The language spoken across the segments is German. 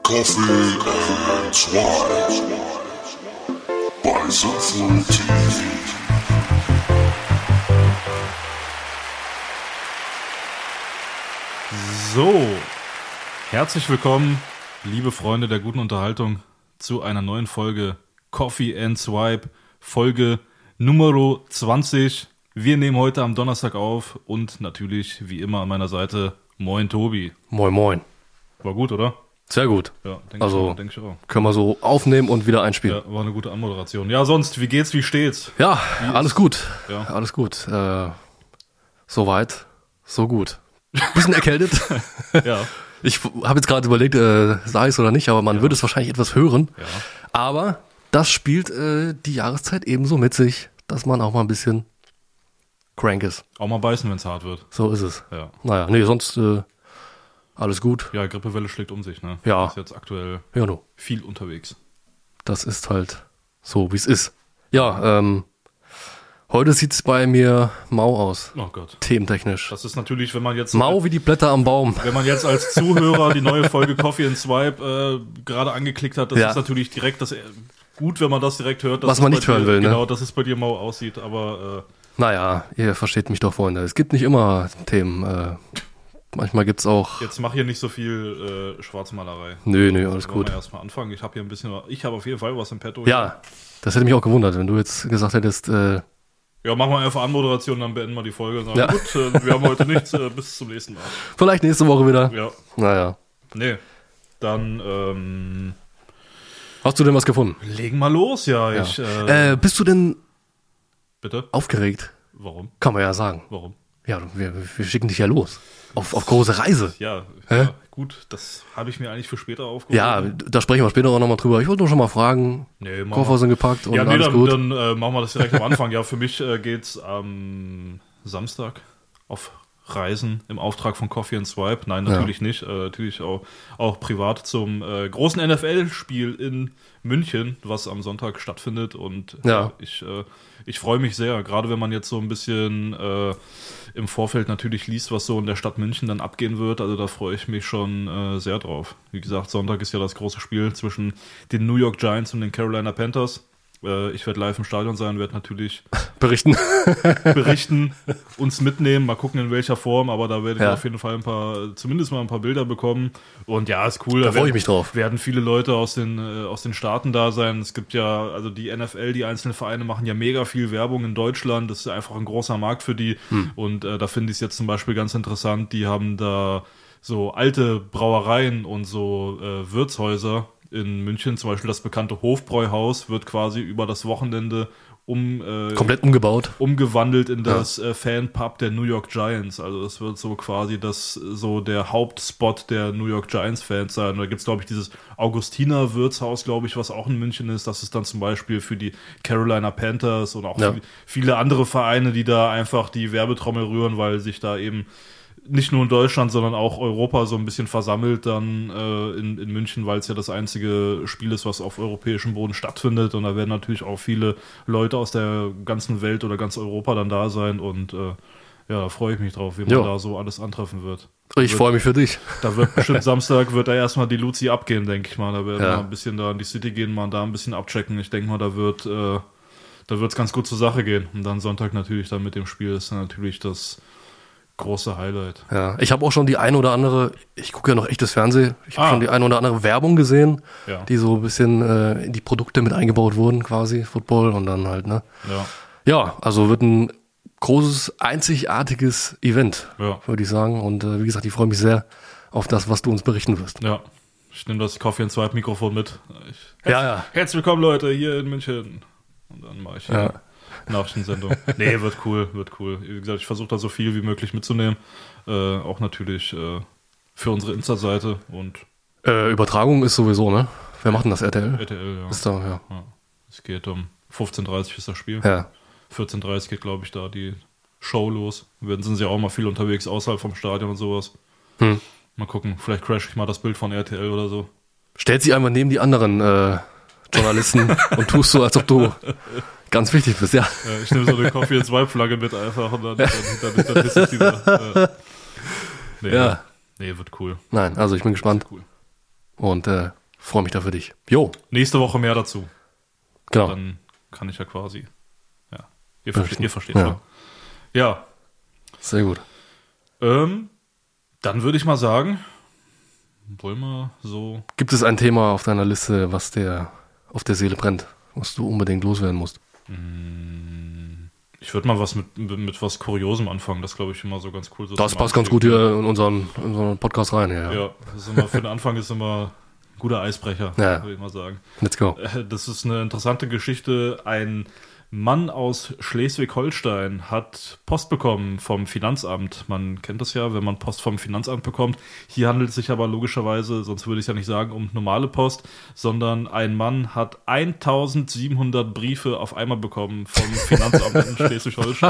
Coffee and Swipe bei Sinful TV. So, herzlich willkommen, liebe Freunde der guten Unterhaltung, zu einer neuen Folge Coffee and Swipe, Folge Nummer 20. Wir nehmen heute am Donnerstag auf und natürlich, wie immer, an meiner Seite, moin Tobi. Moin moin. War gut, oder? Sehr gut. Ja, denke ich auch. Können wir so aufnehmen und wieder einspielen. Ja, war eine gute Anmoderation. Ja, sonst, wie geht's, wie steht's? Ja, alles gut. Ja. Alles gut. Soweit, so gut. Bisschen erkältet. Ja. Ich habe jetzt gerade überlegt, sei es oder nicht, aber man würde es wahrscheinlich etwas hören. Ja. Aber das spielt die Jahreszeit ebenso mit sich, dass man auch mal ein bisschen crank ist. Auch mal beißen, wenn's hart wird. So ist es. Ja. Naja, nee, sonst alles gut. Ja, Grippewelle schlägt um sich, ne? Ja. Ist jetzt aktuell Ja, no. viel unterwegs. Das ist halt so, wie es ist. Ja, heute sieht's bei mir mau aus. Oh Gott. Thementechnisch. Das ist natürlich, wenn man jetzt... Mau wie die Blätter am Baum. Wenn man jetzt als Zuhörer die neue Folge Coffee and Swipe gerade angeklickt hat, das Ja. ist natürlich direkt gut, wenn man das direkt hört. Dass Was man es nicht bei hören dir, will, ne? Genau, dass es bei dir mau aussieht, aber Naja, ihr versteht mich doch, Freunde. Es gibt nicht immer Themen. Manchmal gibt's auch... jetzt mach hier nicht so viel Schwarzmalerei. Nö, alles Wollen gut. wir erstmal anfangen. Ich habe auf jeden Fall was im Petto. Ja, das hätte mich auch gewundert, wenn du jetzt gesagt hättest, Ja, machen wir einfach Anmoderation, dann beenden wir die Folge. Sagen, Ja. Gut, wir haben heute nichts, bis zum nächsten Mal. vielleicht nächste Woche wieder. Ja, Naja. nee. Dann Hast du denn was gefunden? legen wir los, ja. Ja. Ich, Bist du denn bitte? aufgeregt? Warum? Kann man ja sagen. Warum? Ja, wir schicken dich ja los. Auf große Reise. Ja, Hä? ja, gut, das habe ich mir eigentlich für später aufgehoben. Ja, da sprechen wir später auch nochmal drüber. Ich wollte nur schon mal fragen. Nee, machen Koffer wir. sind gepackt und Ja, nee, alles gut. dann machen wir das direkt am Anfang. Ja, für mich geht's am Samstag auf Reisen im Auftrag von Coffee and Swipe. Nein, natürlich nicht. Natürlich auch privat zum großen NFL-Spiel in München, was am Sonntag stattfindet. Und Ja. ich freue mich sehr, gerade wenn man jetzt so ein bisschen im Vorfeld natürlich liest, was so in der Stadt München dann abgehen wird. Also da freue ich mich schon sehr drauf. Wie gesagt, Sonntag ist ja das große Spiel zwischen den New York Giants und den Carolina Panthers. Ich werde live im Stadion sein, werde natürlich Berichten. berichten, uns mitnehmen, mal gucken in welcher Form, aber da werde ich Ja. auf jeden Fall zumindest mal ein paar Bilder bekommen. Und ja, ist cool. Da freue ich mich drauf. Werden viele Leute aus den Staaten da sein. Es gibt ja, also die NFL, die einzelnen Vereine machen ja mega viel Werbung in Deutschland. Das ist einfach ein großer Markt für die. Und da finde ich es jetzt zum Beispiel ganz interessant. Die haben da so alte Brauereien und so Wirtshäuser in München, zum Beispiel das bekannte Hofbräuhaus, wird quasi über das Wochenende Komplett umgebaut. umgewandelt in das Fanpub der New York Giants. Also das wird so quasi so der Hauptspot der New York Giants Fans sein. Und da gibt's, glaube ich, dieses Augustiner Wirtshaus, glaube ich, was auch in München ist. Das ist dann zum Beispiel für die Carolina Panthers und auch viele andere Vereine, die da einfach die Werbetrommel rühren, weil sich da eben nicht nur in Deutschland, sondern auch Europa so ein bisschen versammelt dann in München, weil es ja das einzige Spiel ist, was auf europäischem Boden stattfindet. Und da werden natürlich auch viele Leute aus der ganzen Welt oder ganz Europa dann da sein. Und ja, da freue ich mich drauf, wie man da so alles antreffen wird. Ich freue mich für dich. Da wird bestimmt Samstag wird da erstmal die Luzi abgehen, denke ich mal. Da werden wir Ja. ein bisschen da in die City gehen, mal da ein bisschen abchecken. Ich denke mal, da wird's ganz gut zur Sache gehen. Und dann Sonntag natürlich dann mit dem Spiel ist dann natürlich das große Highlight. Ja, ich habe auch schon die eine oder andere, ich gucke ja noch echtes Fernsehen, ich habe schon die eine oder andere Werbung gesehen, Ja. die so ein bisschen in die Produkte mit eingebaut wurden, quasi, Football und dann halt, ne? Ja. Ja, also wird ein großes, einzigartiges Event, Ja. würde ich sagen. Und wie gesagt, ich freue mich sehr auf das, was du uns berichten wirst. Ja, ich nehme das Coffee and Swipe Mikrofon mit. Ja. Herzlich willkommen, Leute, hier in München. Und dann mache ich Ja. Nachrichtensendung. Nee, wird cool. Wie gesagt, ich versuche da so viel wie möglich mitzunehmen. Auch natürlich für unsere Insta-Seite und Übertragung ist sowieso, ne? Wer macht denn das, RTL? RTL, ja. Ist da, ja. Ja. Es geht um 15:30 ist das Spiel. Ja. 14:30 geht, glaube ich, da die Show los. Sind sie auch mal viel unterwegs außerhalb vom Stadion und sowas. Mal gucken, vielleicht crash ich mal das Bild von RTL oder so. Stellt sich einfach neben die anderen Journalisten und tust so, als ob du ganz wichtig bist, ja. Ich nehme so eine Coffee and Swipe Flagge mit einfach und dann ist es wieder. Nee, Ja. Nee, wird cool. Nein, also ich bin gespannt. Cool. Und freue mich da für dich. Jo. Nächste Woche mehr dazu. Genau. Dann kann ich ja quasi. Ja. Ihr versteht Ja. schon. Ja. Sehr gut. Dann würde ich mal sagen, wollen wir so. Gibt es ein Thema auf deiner Liste, was dir auf der Seele brennt, was du unbedingt loswerden musst? Ich würde mal was mit was Kuriosem anfangen. Das glaube ich immer so ganz cool. So Das zum passt ganz Anstieg. gut hier in unseren Podcast rein. Ja. Ja, das ist immer, für den Anfang ist immer ein guter Eisbrecher, Ja. würde ich mal sagen. Let's go. Das ist eine interessante Geschichte. Ein Mann aus Schleswig-Holstein hat Post bekommen vom Finanzamt. Man kennt das ja, wenn man Post vom Finanzamt bekommt. Hier handelt es sich aber logischerweise, sonst würde ich ja nicht sagen, um normale Post, sondern ein Mann hat 1700 Briefe auf einmal bekommen vom Finanzamt in Schleswig-Holstein.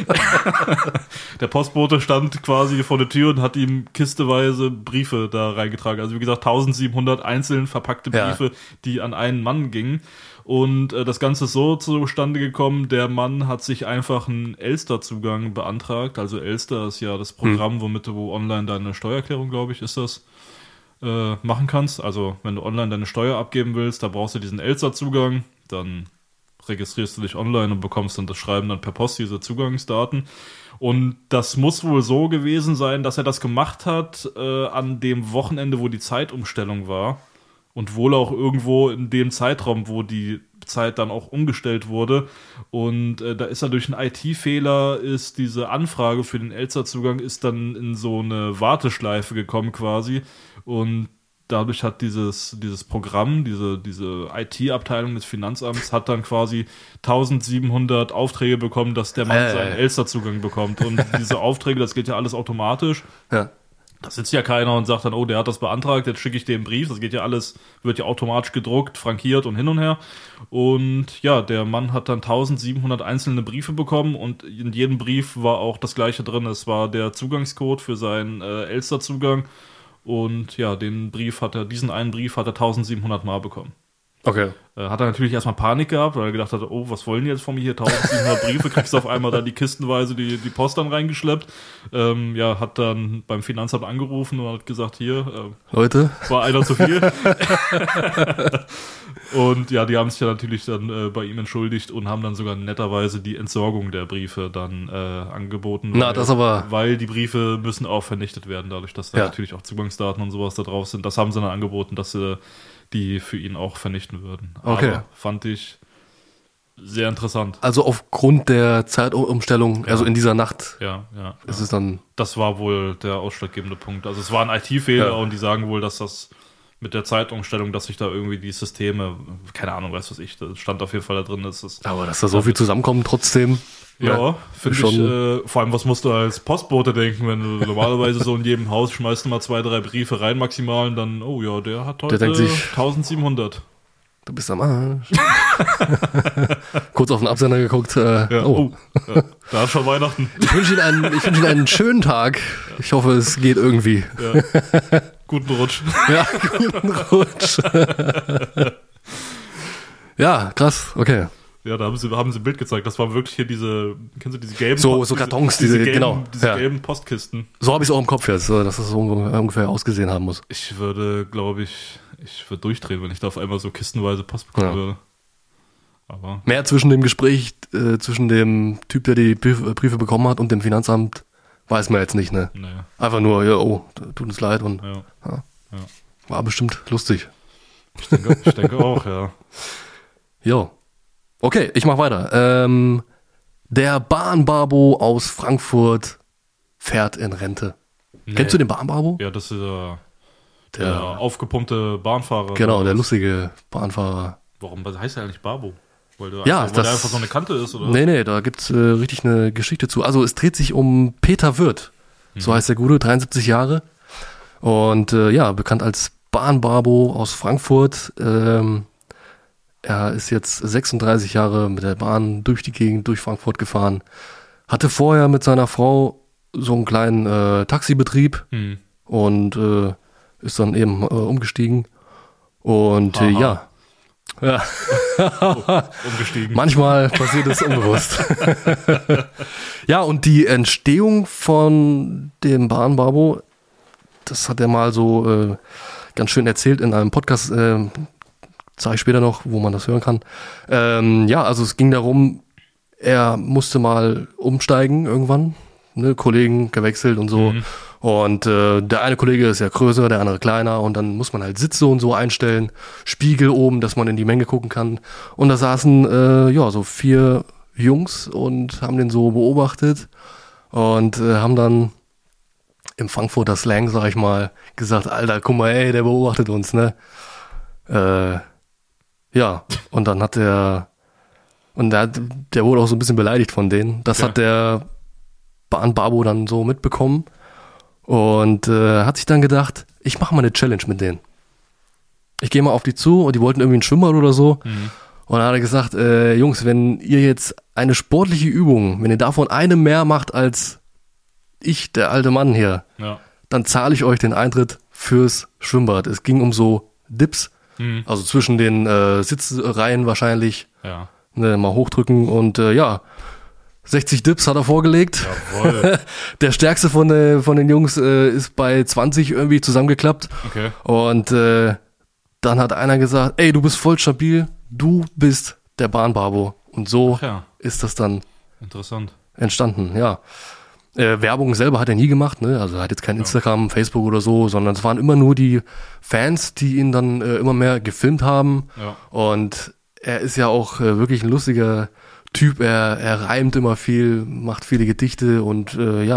Der Postbote stand quasi vor der Tür und hat ihm kisteweise Briefe da reingetragen. Also wie gesagt, 1700 einzeln verpackte Briefe, die an einen Mann gingen. Und das Ganze ist so zustande gekommen, der Mann hat sich einfach einen Elster-Zugang beantragt. Also Elster ist ja das Programm, womit du online deine Steuererklärung, glaube ich, ist das, machen kannst. Also wenn du online deine Steuer abgeben willst, da brauchst du diesen Elster-Zugang. Dann registrierst du dich online und bekommst dann das Schreiben dann per Post, diese Zugangsdaten. Und das muss wohl so gewesen sein, dass er das gemacht hat an dem Wochenende, wo die Zeitumstellung war. Und wohl auch irgendwo in dem Zeitraum, wo die Zeit dann auch umgestellt wurde. Und da ist er durch einen IT-Fehler, ist diese Anfrage für den Elster-Zugang ist dann in so eine Warteschleife gekommen quasi. Und dadurch hat dieses Programm, diese IT-Abteilung des Finanzamts, hat dann quasi 1700 Aufträge bekommen, dass der Mann seinen Elster-Zugang bekommt. Und diese Aufträge, das geht ja alles automatisch. Ja. Da sitzt ja keiner und sagt dann, oh, der hat das beantragt, jetzt schicke ich dem einen Brief. Das geht ja alles, wird ja automatisch gedruckt, frankiert und hin und her. Und ja, der Mann hat dann 1700 einzelne Briefe bekommen und in jedem Brief war auch das Gleiche drin. Es war der Zugangscode für seinen Elster-Zugang. Und ja, diesen einen Brief hat er 1700 Mal bekommen. Okay. Hat er natürlich erstmal Panik gehabt, weil er gedacht hat, oh, was wollen die jetzt von mir hier? 1700 Briefe, kriegst du auf einmal da die kistenweise die Post dann reingeschleppt. Hat dann beim Finanzamt angerufen und hat gesagt, hier, Leute. war einer zu viel. Und ja, die haben sich ja natürlich dann bei ihm entschuldigt und haben dann sogar netterweise die Entsorgung der Briefe dann angeboten. Weil die Briefe müssen auch vernichtet werden, dadurch, dass da natürlich auch Zugangsdaten und sowas da drauf sind. Das haben sie dann angeboten, dass sie die für ihn auch vernichten würden. Okay. Aber fand ich sehr interessant. Also aufgrund der Zeitumstellung, also in dieser Nacht, ist es dann... Das war wohl der ausschlaggebende Punkt. Also es war ein IT-Fehler und die sagen wohl, dass das mit der Zeitumstellung, dass sich da irgendwie die Systeme, keine Ahnung, weiß was ich, das stand auf jeden Fall da drin. Aber dass da so viel zusammenkommt trotzdem... Ja, finde ich, vor allem, was musst du als Postbote denken, wenn du normalerweise so in jedem Haus schmeißt du mal 2, 3 Briefe rein maximal und dann, oh ja, der hat heute 1700. Du bist am Arsch. Kurz auf den Absender geguckt. Da ist schon Weihnachten. Ich wünsche Ihnen einen schönen Tag. Ich hoffe, es geht irgendwie. Ja. Guten Rutsch. Ja, guten Rutsch. Ja, krass, okay. Ja, da haben sie ein Bild gezeigt. Das war wirklich hier kennst du diese gelben... So Kartons, diese gelben Postkisten. So habe ich es auch im Kopf jetzt, dass es so ungefähr ausgesehen haben muss. Ich würde durchdrehen, wenn ich da auf einmal so kistenweise Post bekommen würde. Aber mehr zwischen dem Gespräch, zwischen dem Typ, der die Briefe bekommen hat und dem Finanzamt, weiß man jetzt nicht, ne? Nee. Einfach nur, ja, oh, tut uns leid und war bestimmt lustig. Ich denke auch, ja. Jo. Okay, ich mach weiter. Der Bahnbabo aus Frankfurt fährt in Rente. Nee. Kennst du den Bahnbabo? Ja, das ist der aufgepumpte Bahnfahrer. Genau, der lustige Bahnfahrer. Warum heißt er eigentlich Babo? Weil der einfach so eine Kante ist, oder? Nee, da gibt's richtig eine Geschichte zu. Also es dreht sich um Peter Wirth. So heißt der Gute, 73 Jahre. Und bekannt als Bahnbabo aus Frankfurt. Er ist jetzt 36 Jahre mit der Bahn durch die Gegend, durch Frankfurt gefahren. Hatte vorher mit seiner Frau so einen kleinen Taxibetrieb und ist dann eben umgestiegen. Und ja. Umgestiegen. Manchmal passiert es unbewusst. Ja, und die Entstehung von dem Bahnbabo, das hat er mal so ganz schön erzählt in einem Podcast, zeige ich später noch, wo man das hören kann. Ja, also es ging darum, er musste mal umsteigen irgendwann, ne, Kollegen gewechselt und so. Und der eine Kollege ist ja größer, der andere kleiner und dann muss man halt Sitze und so einstellen, Spiegel oben, dass man in die Menge gucken kann. Und da saßen so 4 Jungs und haben den so beobachtet und haben dann im Frankfurter Slang, sag ich mal, gesagt, Alter, guck mal, ey, der beobachtet uns, ne? Ja, und dann hat der wurde auch so ein bisschen beleidigt von denen. Das hat der Babo dann so mitbekommen und hat sich dann gedacht, ich mache mal eine Challenge mit denen. Ich gehe mal auf die zu und die wollten irgendwie ein Schwimmbad oder so. Und dann hat er gesagt, Jungs, wenn ihr jetzt eine sportliche Übung, wenn ihr davon eine mehr macht als ich, der alte Mann hier, dann zahle ich euch den Eintritt fürs Schwimmbad. Es ging um so Dips, also zwischen den Sitzreihen wahrscheinlich. Ja. Ne, mal hochdrücken und 60 Dips hat er vorgelegt. Jawohl. Der stärkste von den Jungs ist bei 20 irgendwie zusammengeklappt. Okay. Und dann hat einer gesagt, ey, du bist voll stabil, du bist der Bahnbabo. Und so ist das dann interessant entstanden, ja. Werbung selber hat er nie gemacht, ne? Also er hat jetzt kein Instagram, Facebook oder so, sondern es waren immer nur die Fans, die ihn dann immer mehr gefilmt haben. Ja. Und er ist ja auch wirklich ein lustiger Typ, er reimt immer viel, macht viele Gedichte und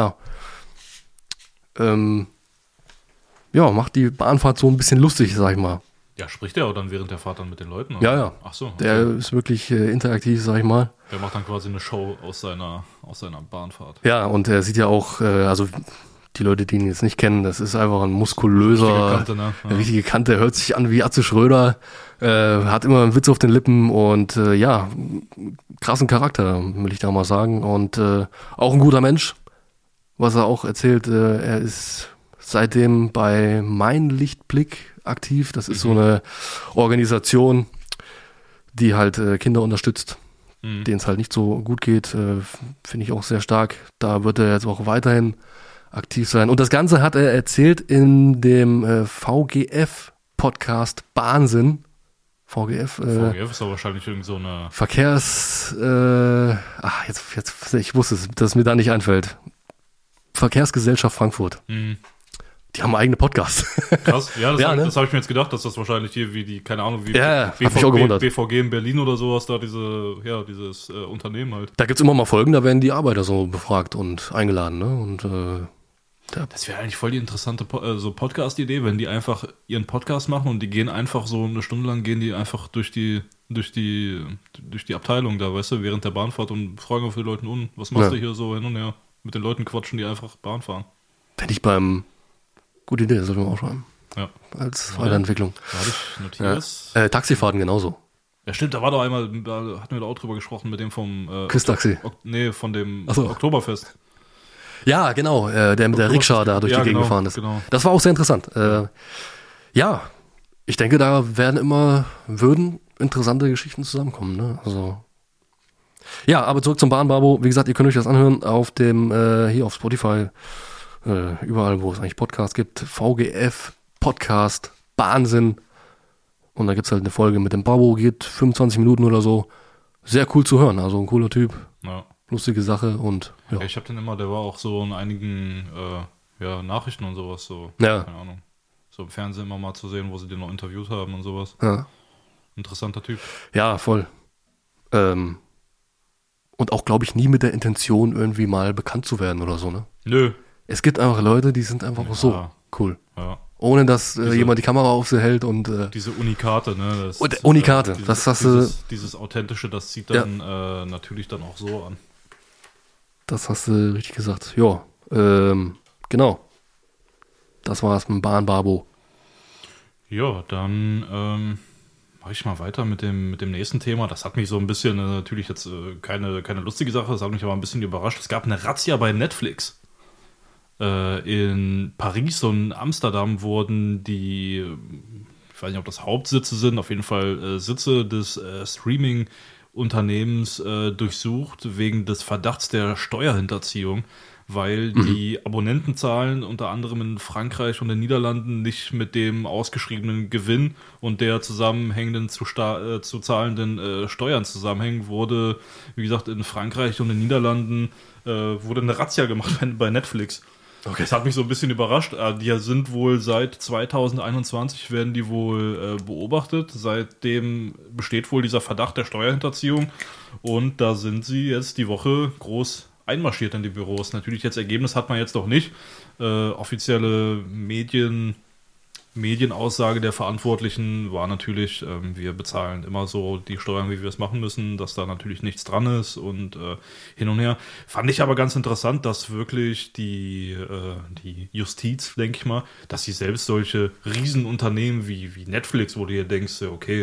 macht die Bahnfahrt so ein bisschen lustig, sag ich mal. Ja, spricht er auch dann während der Fahrt dann mit den Leuten? Oder? Ja. Ach so. Okay. Der ist wirklich interaktiv, sag ich mal. Der macht dann quasi eine Show aus seiner Bahnfahrt. Ja, und er sieht ja auch, also die Leute, die ihn jetzt nicht kennen, das ist einfach ein muskulöser, Kante, ne? Ja. richtige Kante, hört sich an wie Atze Schröder, hat immer einen Witz auf den Lippen und krassen Charakter, will ich da mal sagen. Und auch ein guter Mensch, was er auch erzählt, er ist seitdem bei Mein Lichtblick aktiv. Das ist so eine Organisation, die halt Kinder unterstützt, denen es halt nicht so gut geht. Finde ich auch sehr stark. Da wird er jetzt auch weiterhin aktiv sein. Und das Ganze hat er erzählt in dem VGF-Podcast Bahnsinn. VGF ist aber wahrscheinlich irgend so eine jetzt, ich wusste es, dass es mir da nicht einfällt. Verkehrsgesellschaft Frankfurt. Die haben eigene Podcasts. Krass, ja, das ne? habe ich mir jetzt gedacht, dass das wahrscheinlich hier wie die, keine Ahnung, wie hab mich auch gewundert. BVG in Berlin oder sowas, da dieses Unternehmen halt. Da gibt's immer mal Folgen, da werden die Arbeiter so befragt und eingeladen, ne? Und das wäre eigentlich voll die interessante so Podcast-Idee, wenn die einfach ihren Podcast machen und die gehen einfach so eine Stunde lang, gehen die einfach durch die Abteilung da, weißt du, während der Bahnfahrt und fragen auf die Leute, was machst du hier so hin und her? Mit den Leuten quatschen, die einfach Bahn fahren. Wenn ich gute Idee, das sollten wir auch schreiben. Ja. Als Weiterentwicklung. Da hatte ich notiert. Ja. Taxifahrten genauso. Ja, stimmt, da war doch einmal, da hatten wir da auch drüber gesprochen mit dem vom Quiz-Taxi. Von dem Oktoberfest. Ja, genau, der mit der Rikscha da durch die Gegend gefahren ist. Genau. Das war auch sehr interessant. Ich denke, da würden interessante Geschichten zusammenkommen, ne? Also. Ja, aber zurück zum Bahnbabo. Wie gesagt, ihr könnt euch das anhören auf dem, hier auf Spotify, überall, wo es eigentlich Podcasts gibt. VGF, Podcast, Bahnsinn. Und da gibt's halt eine Folge mit dem Babo, geht 25 Minuten oder so. Sehr cool zu hören, also ein cooler Typ. Ja. Lustige Sache und ja. Ich habe den immer, der war auch so in einigen Nachrichten und sowas, so, ja. Keine Ahnung. So im Fernsehen immer mal zu sehen, wo sie den noch interviewt haben und sowas. Ja. Interessanter Typ. Ja, voll. Und auch, glaube ich, nie mit der Intention, irgendwie mal bekannt zu werden oder so, ne? Nö. Es gibt einfach Leute, die sind einfach so cool. Ja. Ohne, dass jemand die Kamera auf sie hält und diese Unikate, ne? Unikate, das hast du... Dieses Authentische, das zieht dann natürlich dann auch so an. Das hast du richtig gesagt. Ja, genau. Das war es mit dem Bahnbabo. Ja, dann mache ich mal weiter mit dem nächsten Thema. Das hat mich so ein bisschen, natürlich jetzt keine lustige Sache, das hat mich aber ein bisschen überrascht. Es gab eine Razzia bei Netflix. In Paris und in Amsterdam wurden die, ich weiß nicht, ob das Hauptsitze sind, auf jeden Fall Sitze des Streaming-Unternehmens durchsucht wegen des Verdachts der Steuerhinterziehung, weil die Abonnentenzahlen unter anderem in Frankreich und den Niederlanden nicht mit dem ausgeschriebenen Gewinn und der zusammenhängenden zu zahlenden Steuern zusammenhängen, wurde, wie gesagt, in Frankreich und den Niederlanden wurde eine Razzia gemacht bei Netflix. Okay. Das hat mich so ein bisschen überrascht. Die sind wohl seit 2021 werden die wohl beobachtet. Seitdem besteht wohl dieser Verdacht der Steuerhinterziehung und da sind sie jetzt die Woche groß einmarschiert in die Büros. Natürlich jetzt Ergebnis hat man jetzt noch nicht. Offizielle Medienaussage der Verantwortlichen war natürlich, wir bezahlen immer so die Steuern, wie wir es machen müssen, dass da natürlich nichts dran ist und hin und her. Fand ich aber ganz interessant, dass wirklich die Justiz, denke ich mal, dass sie selbst solche Riesenunternehmen wie Netflix, wo du dir denkst, okay,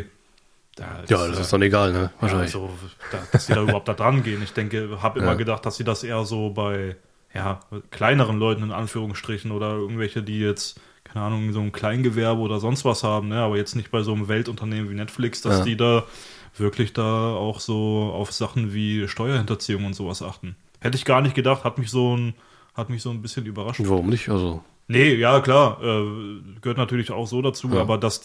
das ist dann egal, ne? Wahrscheinlich. Also, dass sie da überhaupt da dran gehen. Ich denke, habe immer gedacht, dass sie das eher so bei kleineren Leuten in Anführungsstrichen oder irgendwelche, die jetzt, keine Ahnung, so ein Kleingewerbe oder sonst was haben, ne? Aber jetzt nicht bei so einem Weltunternehmen wie Netflix, dass die da wirklich da auch so auf Sachen wie Steuerhinterziehung und sowas achten. Hätte ich gar nicht gedacht, hat mich so ein bisschen überrascht. Warum nicht? Also. Nee, ja klar, gehört natürlich auch so dazu, aber dass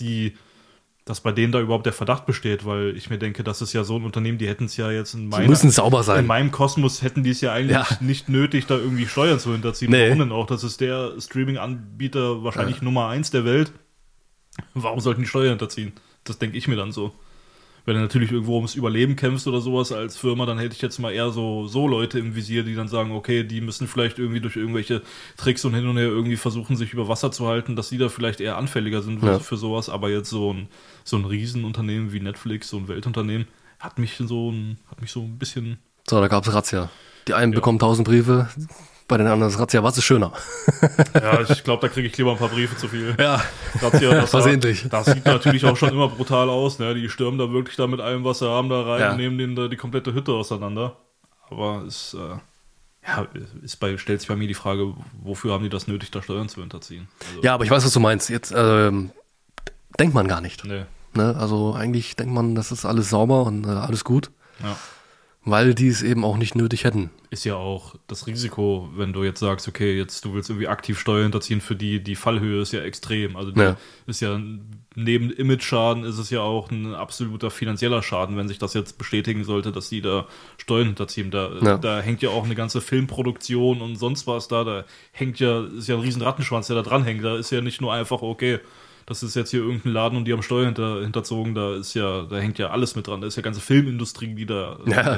bei denen da überhaupt der Verdacht besteht, weil ich mir denke, das ist ja so ein Unternehmen, die hätten es ja jetzt die müssen sauber sein. In meinem Kosmos hätten die es ja eigentlich nicht nötig, da irgendwie Steuern zu hinterziehen. Nee. Warum denn auch? Das ist der Streaming-Anbieter wahrscheinlich Nummer 1 der Welt. Warum sollten die Steuern hinterziehen? Das denke ich mir dann so. Wenn du natürlich irgendwo ums Überleben kämpfst oder sowas als Firma, dann hätte ich jetzt mal eher so Leute im Visier, die dann sagen, okay, die müssen vielleicht irgendwie durch irgendwelche Tricks und hin und her irgendwie versuchen, sich über Wasser zu halten, dass die da vielleicht eher anfälliger sind für sowas. Aber jetzt so ein Riesenunternehmen wie Netflix, so ein Weltunternehmen, hat mich so ein bisschen... So, da gab es Razzia. Die einen bekommen 1000 Briefe, bei den anderen ist Razzia, was ist schöner? Ja, ich glaube, da kriege ich lieber ein paar Briefe zu viel. Ja, Razzia, versehentlich. Das sieht natürlich auch schon immer brutal aus. Ne? Die stürmen da wirklich mit allem, was sie haben, da rein und nehmen denen da die komplette Hütte auseinander. Aber es stellt sich bei mir die Frage, wofür haben die das nötig, da Steuern zu hinterziehen? Also, ja, aber ich weiß, was du meinst. Jetzt denkt man gar nicht. Nee. Ne? Also eigentlich denkt man, das ist alles sauber und alles gut. Ja. Weil die es eben auch nicht nötig hätten. Ist ja auch das Risiko, wenn du jetzt sagst, okay, du willst irgendwie aktiv Steuern hinterziehen, für die Fallhöhe ist ja extrem. Also ist ja neben Image-Schaden ist es ja auch ein absoluter finanzieller Schaden, wenn sich das jetzt bestätigen sollte, dass die da Steuern hinterziehen. Da hängt ja auch eine ganze Filmproduktion und sonst was da ist ja ein riesen Rattenschwanz, der da dran hängt. Da ist ja nicht nur einfach, okay, das ist jetzt hier irgendein Laden und die haben Steuern hinterzogen, da hängt ja alles mit dran. Da ist ja ganze Filmindustrie, die da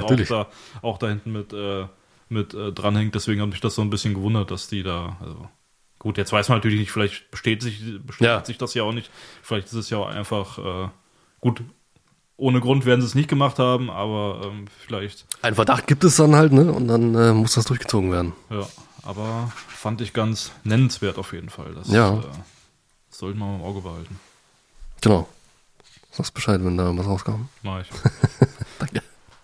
auch da hinten mit dranhängt. Deswegen hat mich das so ein bisschen gewundert, dass die da, also gut, jetzt weiß man natürlich nicht, vielleicht bestätigt sich das ja auch nicht. Vielleicht ist es ja auch einfach, gut, ohne Grund werden sie es nicht gemacht haben, aber vielleicht. Ein Verdacht gibt es dann halt, ne? Und dann muss das durchgezogen werden. Ja, aber fand ich ganz nennenswert auf jeden Fall. Das sollten wir mal im Auge behalten. Genau. Sagst Bescheid, wenn da was rauskam. Mach ich. Danke.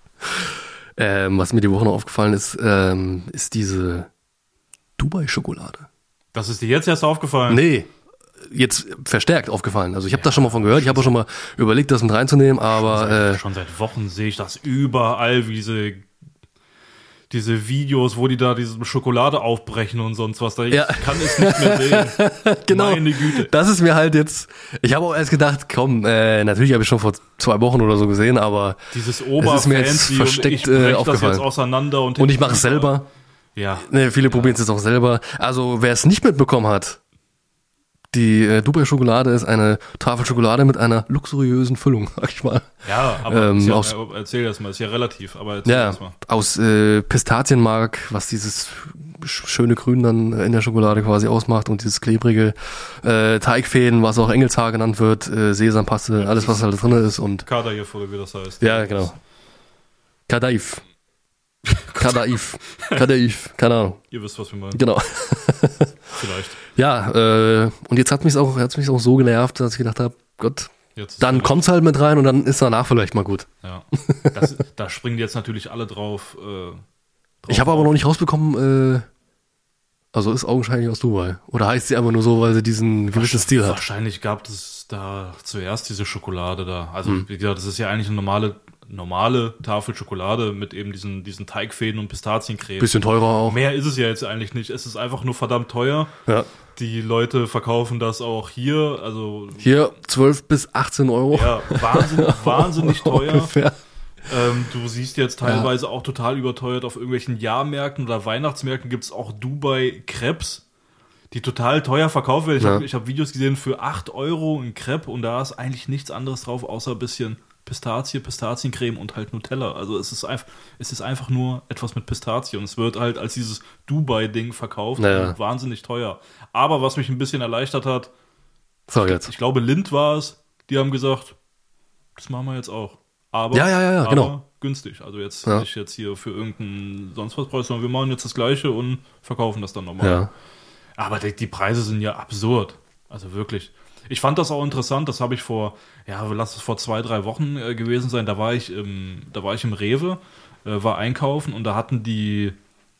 Was mir die Woche noch aufgefallen ist, ist diese Dubai-Schokolade. Das ist dir jetzt erst aufgefallen? Nee, jetzt verstärkt aufgefallen. Also ich habe da schon mal von gehört. Ich habe auch schon mal überlegt, das mit reinzunehmen, aber... Schon seit Wochen sehe ich das überall, wie diese Videos, wo die da diese Schokolade aufbrechen und sonst was. Ich kann es nicht mehr sehen. Genau. Meine Güte. Das ist mir halt jetzt... Ich habe auch erst gedacht, komm, natürlich habe ich schon vor 2 Wochen oder so gesehen, aber... Dieses es ist mir jetzt versteckt aufgefallen. Das jetzt auseinander und ich mache es selber. Ja. Ne, viele probieren es jetzt auch selber. Also wer es nicht mitbekommen hat, die Dubai-Schokolade ist eine Tafel Schokolade mit einer luxuriösen Füllung, sag ich mal. Ja, aber erzähl das mal, ist ja relativ, aber erzähl das mal. Aus Pistazienmark, was dieses schöne Grün dann in der Schokolade quasi ausmacht und dieses klebrige Teigfäden, was auch Engelshaar genannt wird, Sesampaste, alles was halt drin ist und Kadaif oder wie das heißt. Ja, genau. Kadaif, keine Ahnung. Ihr wisst, was wir meinen. Genau. Vielleicht. Ja, und jetzt hat's mich auch so genervt, dass ich gedacht habe, Gott, dann kommt's halt mit rein und dann ist danach vielleicht mal gut. Ja. Da springen jetzt natürlich alle drauf. Ich habe aber noch nicht rausbekommen, also ist augenscheinlich aus Dubai. Oder heißt sie einfach nur so, weil sie diesen gewissen Stil hat? Wahrscheinlich gab es da zuerst diese Schokolade da. Also, wie gesagt, das ist ja eigentlich eine normale Tafel Schokolade mit eben diesen Teigfäden und Pistaziencreme. Bisschen teurer auch. Mehr ist es ja jetzt eigentlich nicht. Es ist einfach nur verdammt teuer. Ja. Die Leute verkaufen das auch hier. Also Hier 12 bis 18 Euro. ja, wahnsinnig teuer. Ungefähr. Du siehst jetzt teilweise auch total überteuert auf irgendwelchen Jahrmärkten oder Weihnachtsmärkten gibt es auch Dubai Crepes, die total teuer verkauft werden. Ich hab Videos gesehen für 8 Euro ein Crepe und da ist eigentlich nichts anderes drauf, außer ein bisschen Pistaziencreme und halt Nutella. Also es ist einfach nur etwas mit Pistazie und es wird halt als dieses Dubai-Ding verkauft. Naja. Wahnsinnig teuer. Aber was mich ein bisschen erleichtert hat, So, jetzt. ich glaube Lindt war es, die haben gesagt, das machen wir jetzt auch. Aber, Ja, aber genau. günstig. Also jetzt Ja. nicht jetzt hier für irgendeinen sonst was Preis, sondern wir machen jetzt das Gleiche und verkaufen das dann nochmal. Ja. Aber die Preise sind ja absurd. Also wirklich. Ich fand das auch interessant, das habe ich lass es vor 2-3 Wochen gewesen sein, da war ich im Rewe, war einkaufen und da hatten die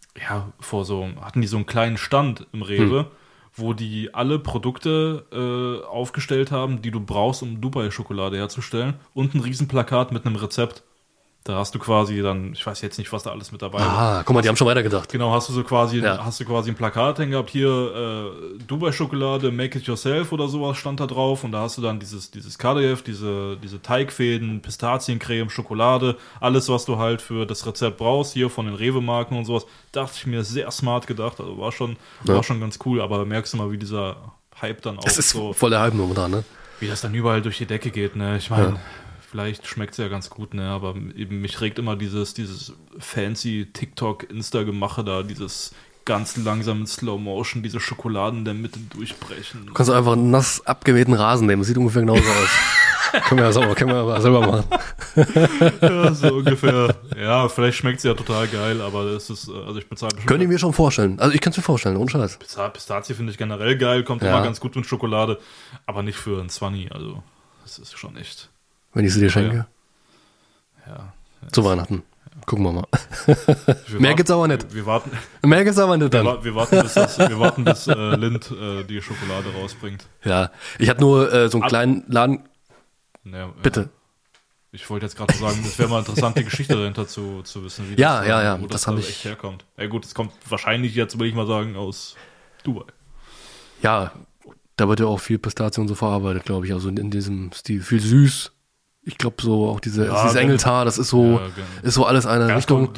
so einen kleinen Stand im Rewe, wo die alle Produkte aufgestellt haben, die du brauchst, um Dubai-Schokolade herzustellen und ein Riesenplakat mit einem Rezept. Da hast du quasi dann, ich weiß jetzt nicht, was da alles mit dabei war. Ah, guck mal, die haben schon weitergedacht. Genau, hast du quasi Ja. ein Plakat hängen gehabt, hier Dubai-Schokolade, make it yourself oder sowas stand da drauf und da hast du dann dieses KDF, diese Teigfäden, Pistaziencreme, Schokolade, alles, was du halt für das Rezept brauchst, hier von den Rewe-Marken und sowas, dachte ich mir, sehr smart gedacht, also war schon ganz cool, aber merkst du mal, wie dieser Hype dann auch Das ist so, voll der Hype momentan, ne? wie das dann überall durch die Decke geht, ne, ich meine, vielleicht schmeckt es ja ganz gut, ne, aber eben mich regt immer dieses fancy TikTok-Insta-Gemache da, dieses ganz langsam in Slow-Motion, diese Schokoladen in der Mitte durchbrechen. Du kannst einfach einen nass abgemähten Rasen nehmen, das sieht ungefähr genauso aus. können wir aber selber machen. Ja, so ungefähr. Ja, vielleicht schmeckt es ja total geil, aber das ist, also ich bezahle bestimmt. Könnte ich mir schon vorstellen. Also ich kann es mir vorstellen, ohne Scheiß. Pistazie finde ich generell geil, kommt Ja. immer ganz gut mit Schokolade, aber nicht für ein 20, also das ist schon echt, Wenn ich sie dir schenke. ja. Zu Weihnachten. Gucken wir mal. Wir Mehr warten- gibt's aber nicht. Wir warten, Mehr gibt's aber nicht dann. wir warten bis Lindt die Schokolade rausbringt. Ja, ich hatte nur so einen kleinen Laden. Ja, Bitte. Ich wollte jetzt gerade sagen, es wäre mal interessant, die Geschichte dahinter zu wissen. Wie Ja, das, ja, wo das da hab ich- echt herkommt. Ja gut, es kommt wahrscheinlich jetzt, will ich mal sagen, aus Dubai. Ja, da wird ja auch viel Pistazie und so verarbeitet, glaube ich. Also in diesem Stil. Viel süß. Ich glaube so auch dieses genau. Engeltar, das ist so, Ja, genau. ist so alles eine Ja, Richtung.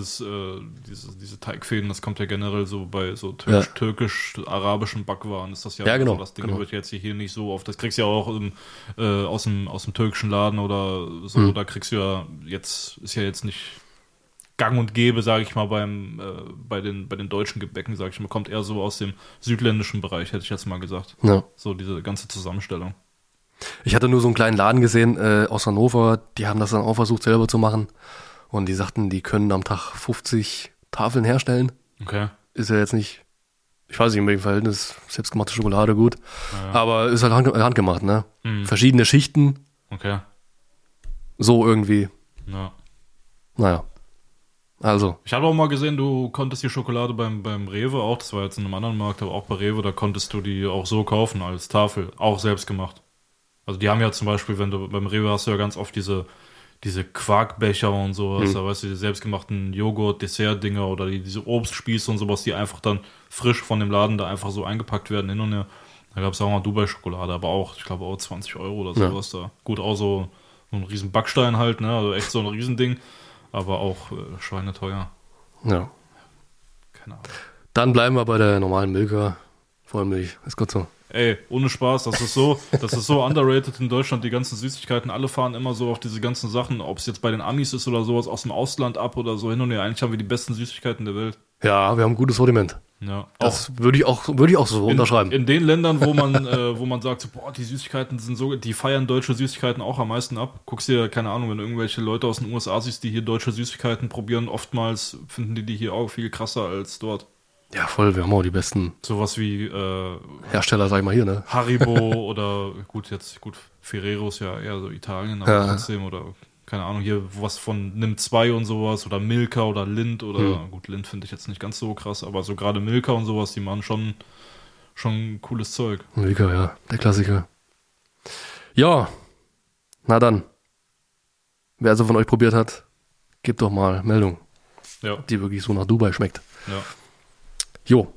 diese Teigfäden, das kommt ja generell so bei so Ja. türkisch-arabischen Backwaren, ist das ja, Ja, genau, so, das Ding genau. wird jetzt hier nicht so oft, das kriegst du ja auch aus dem türkischen Laden oder so, da kriegst du ja jetzt, ist ja jetzt nicht gang und gäbe, sage ich mal, bei den deutschen Gebäcken, sage ich mal, kommt eher so aus dem südländischen Bereich, hätte ich jetzt mal gesagt. Ja. So diese ganze Zusammenstellung. Ich hatte nur so einen kleinen Laden gesehen aus Hannover, die haben das dann auch versucht selber zu machen. Und die sagten, die können am Tag 50 Tafeln herstellen. Okay. Ist ja jetzt nicht, ich weiß nicht, in welchem Verhältnis, selbstgemachte Schokolade gut. Ja. Aber ist halt handgemacht, ne? Mhm. Verschiedene Schichten, Okay. so irgendwie. Ja. Naja. Also, Ich habe auch mal gesehen, du konntest die Schokolade beim Rewe auch, das war jetzt in einem anderen Markt, aber auch bei Rewe, da konntest du die auch so kaufen als Tafel, auch selbst gemacht. Also die haben ja zum Beispiel, wenn du beim Rewe hast du ja ganz oft diese Quarkbecher und sowas, da weißt du, die selbstgemachten Joghurt, Dessert-Dinger oder diese Obstspieße und sowas, die einfach dann frisch von dem Laden da einfach so eingepackt werden hin und her. Da gab es auch mal Dubai-Schokolade, aber auch, ich glaube auch 20 Euro oder sowas da. Gut, auch so ein riesen Backstein halt, ne, also echt so ein Riesending, aber auch schweineteuer. ja. Keine Ahnung. Dann bleiben wir bei der normalen Milka. Vollmilch. Ist gut so. Ey, ohne Spaß, das ist so underrated in Deutschland, die ganzen Süßigkeiten, alle fahren immer so auf diese ganzen Sachen, ob es jetzt bei den Amis ist oder sowas, aus dem Ausland ab oder so hin und her. Eigentlich haben wir die besten Süßigkeiten der Welt. Ja, wir haben ein gutes Sortiment. Ja, Das würde ich auch so unterschreiben. In den Ländern, wo man sagt, so, boah, die Süßigkeiten sind so, die feiern deutsche Süßigkeiten auch am meisten ab. Guckst dir, keine Ahnung, wenn du irgendwelche Leute aus den USA siehst, die hier deutsche Süßigkeiten probieren, oftmals finden die hier auch viel krasser als dort. Ja, voll. Wir haben auch die besten Sowas wie Hersteller, sag ich mal, hier, ne? Haribo oder gut, Ferrero ist ja eher so Italien, aber Ja. trotzdem, oder keine Ahnung, hier was von Nimm 2 und sowas oder Milka oder Lindt oder gut, Lindt finde ich jetzt nicht ganz so krass, aber so gerade Milka und sowas, die machen schon cooles Zeug. Milka, ja. Der Klassiker. Ja. Na dann. wer also von euch probiert hat, gebt doch mal Meldung, Ja. die wirklich so nach Dubai schmeckt. Ja. Jo,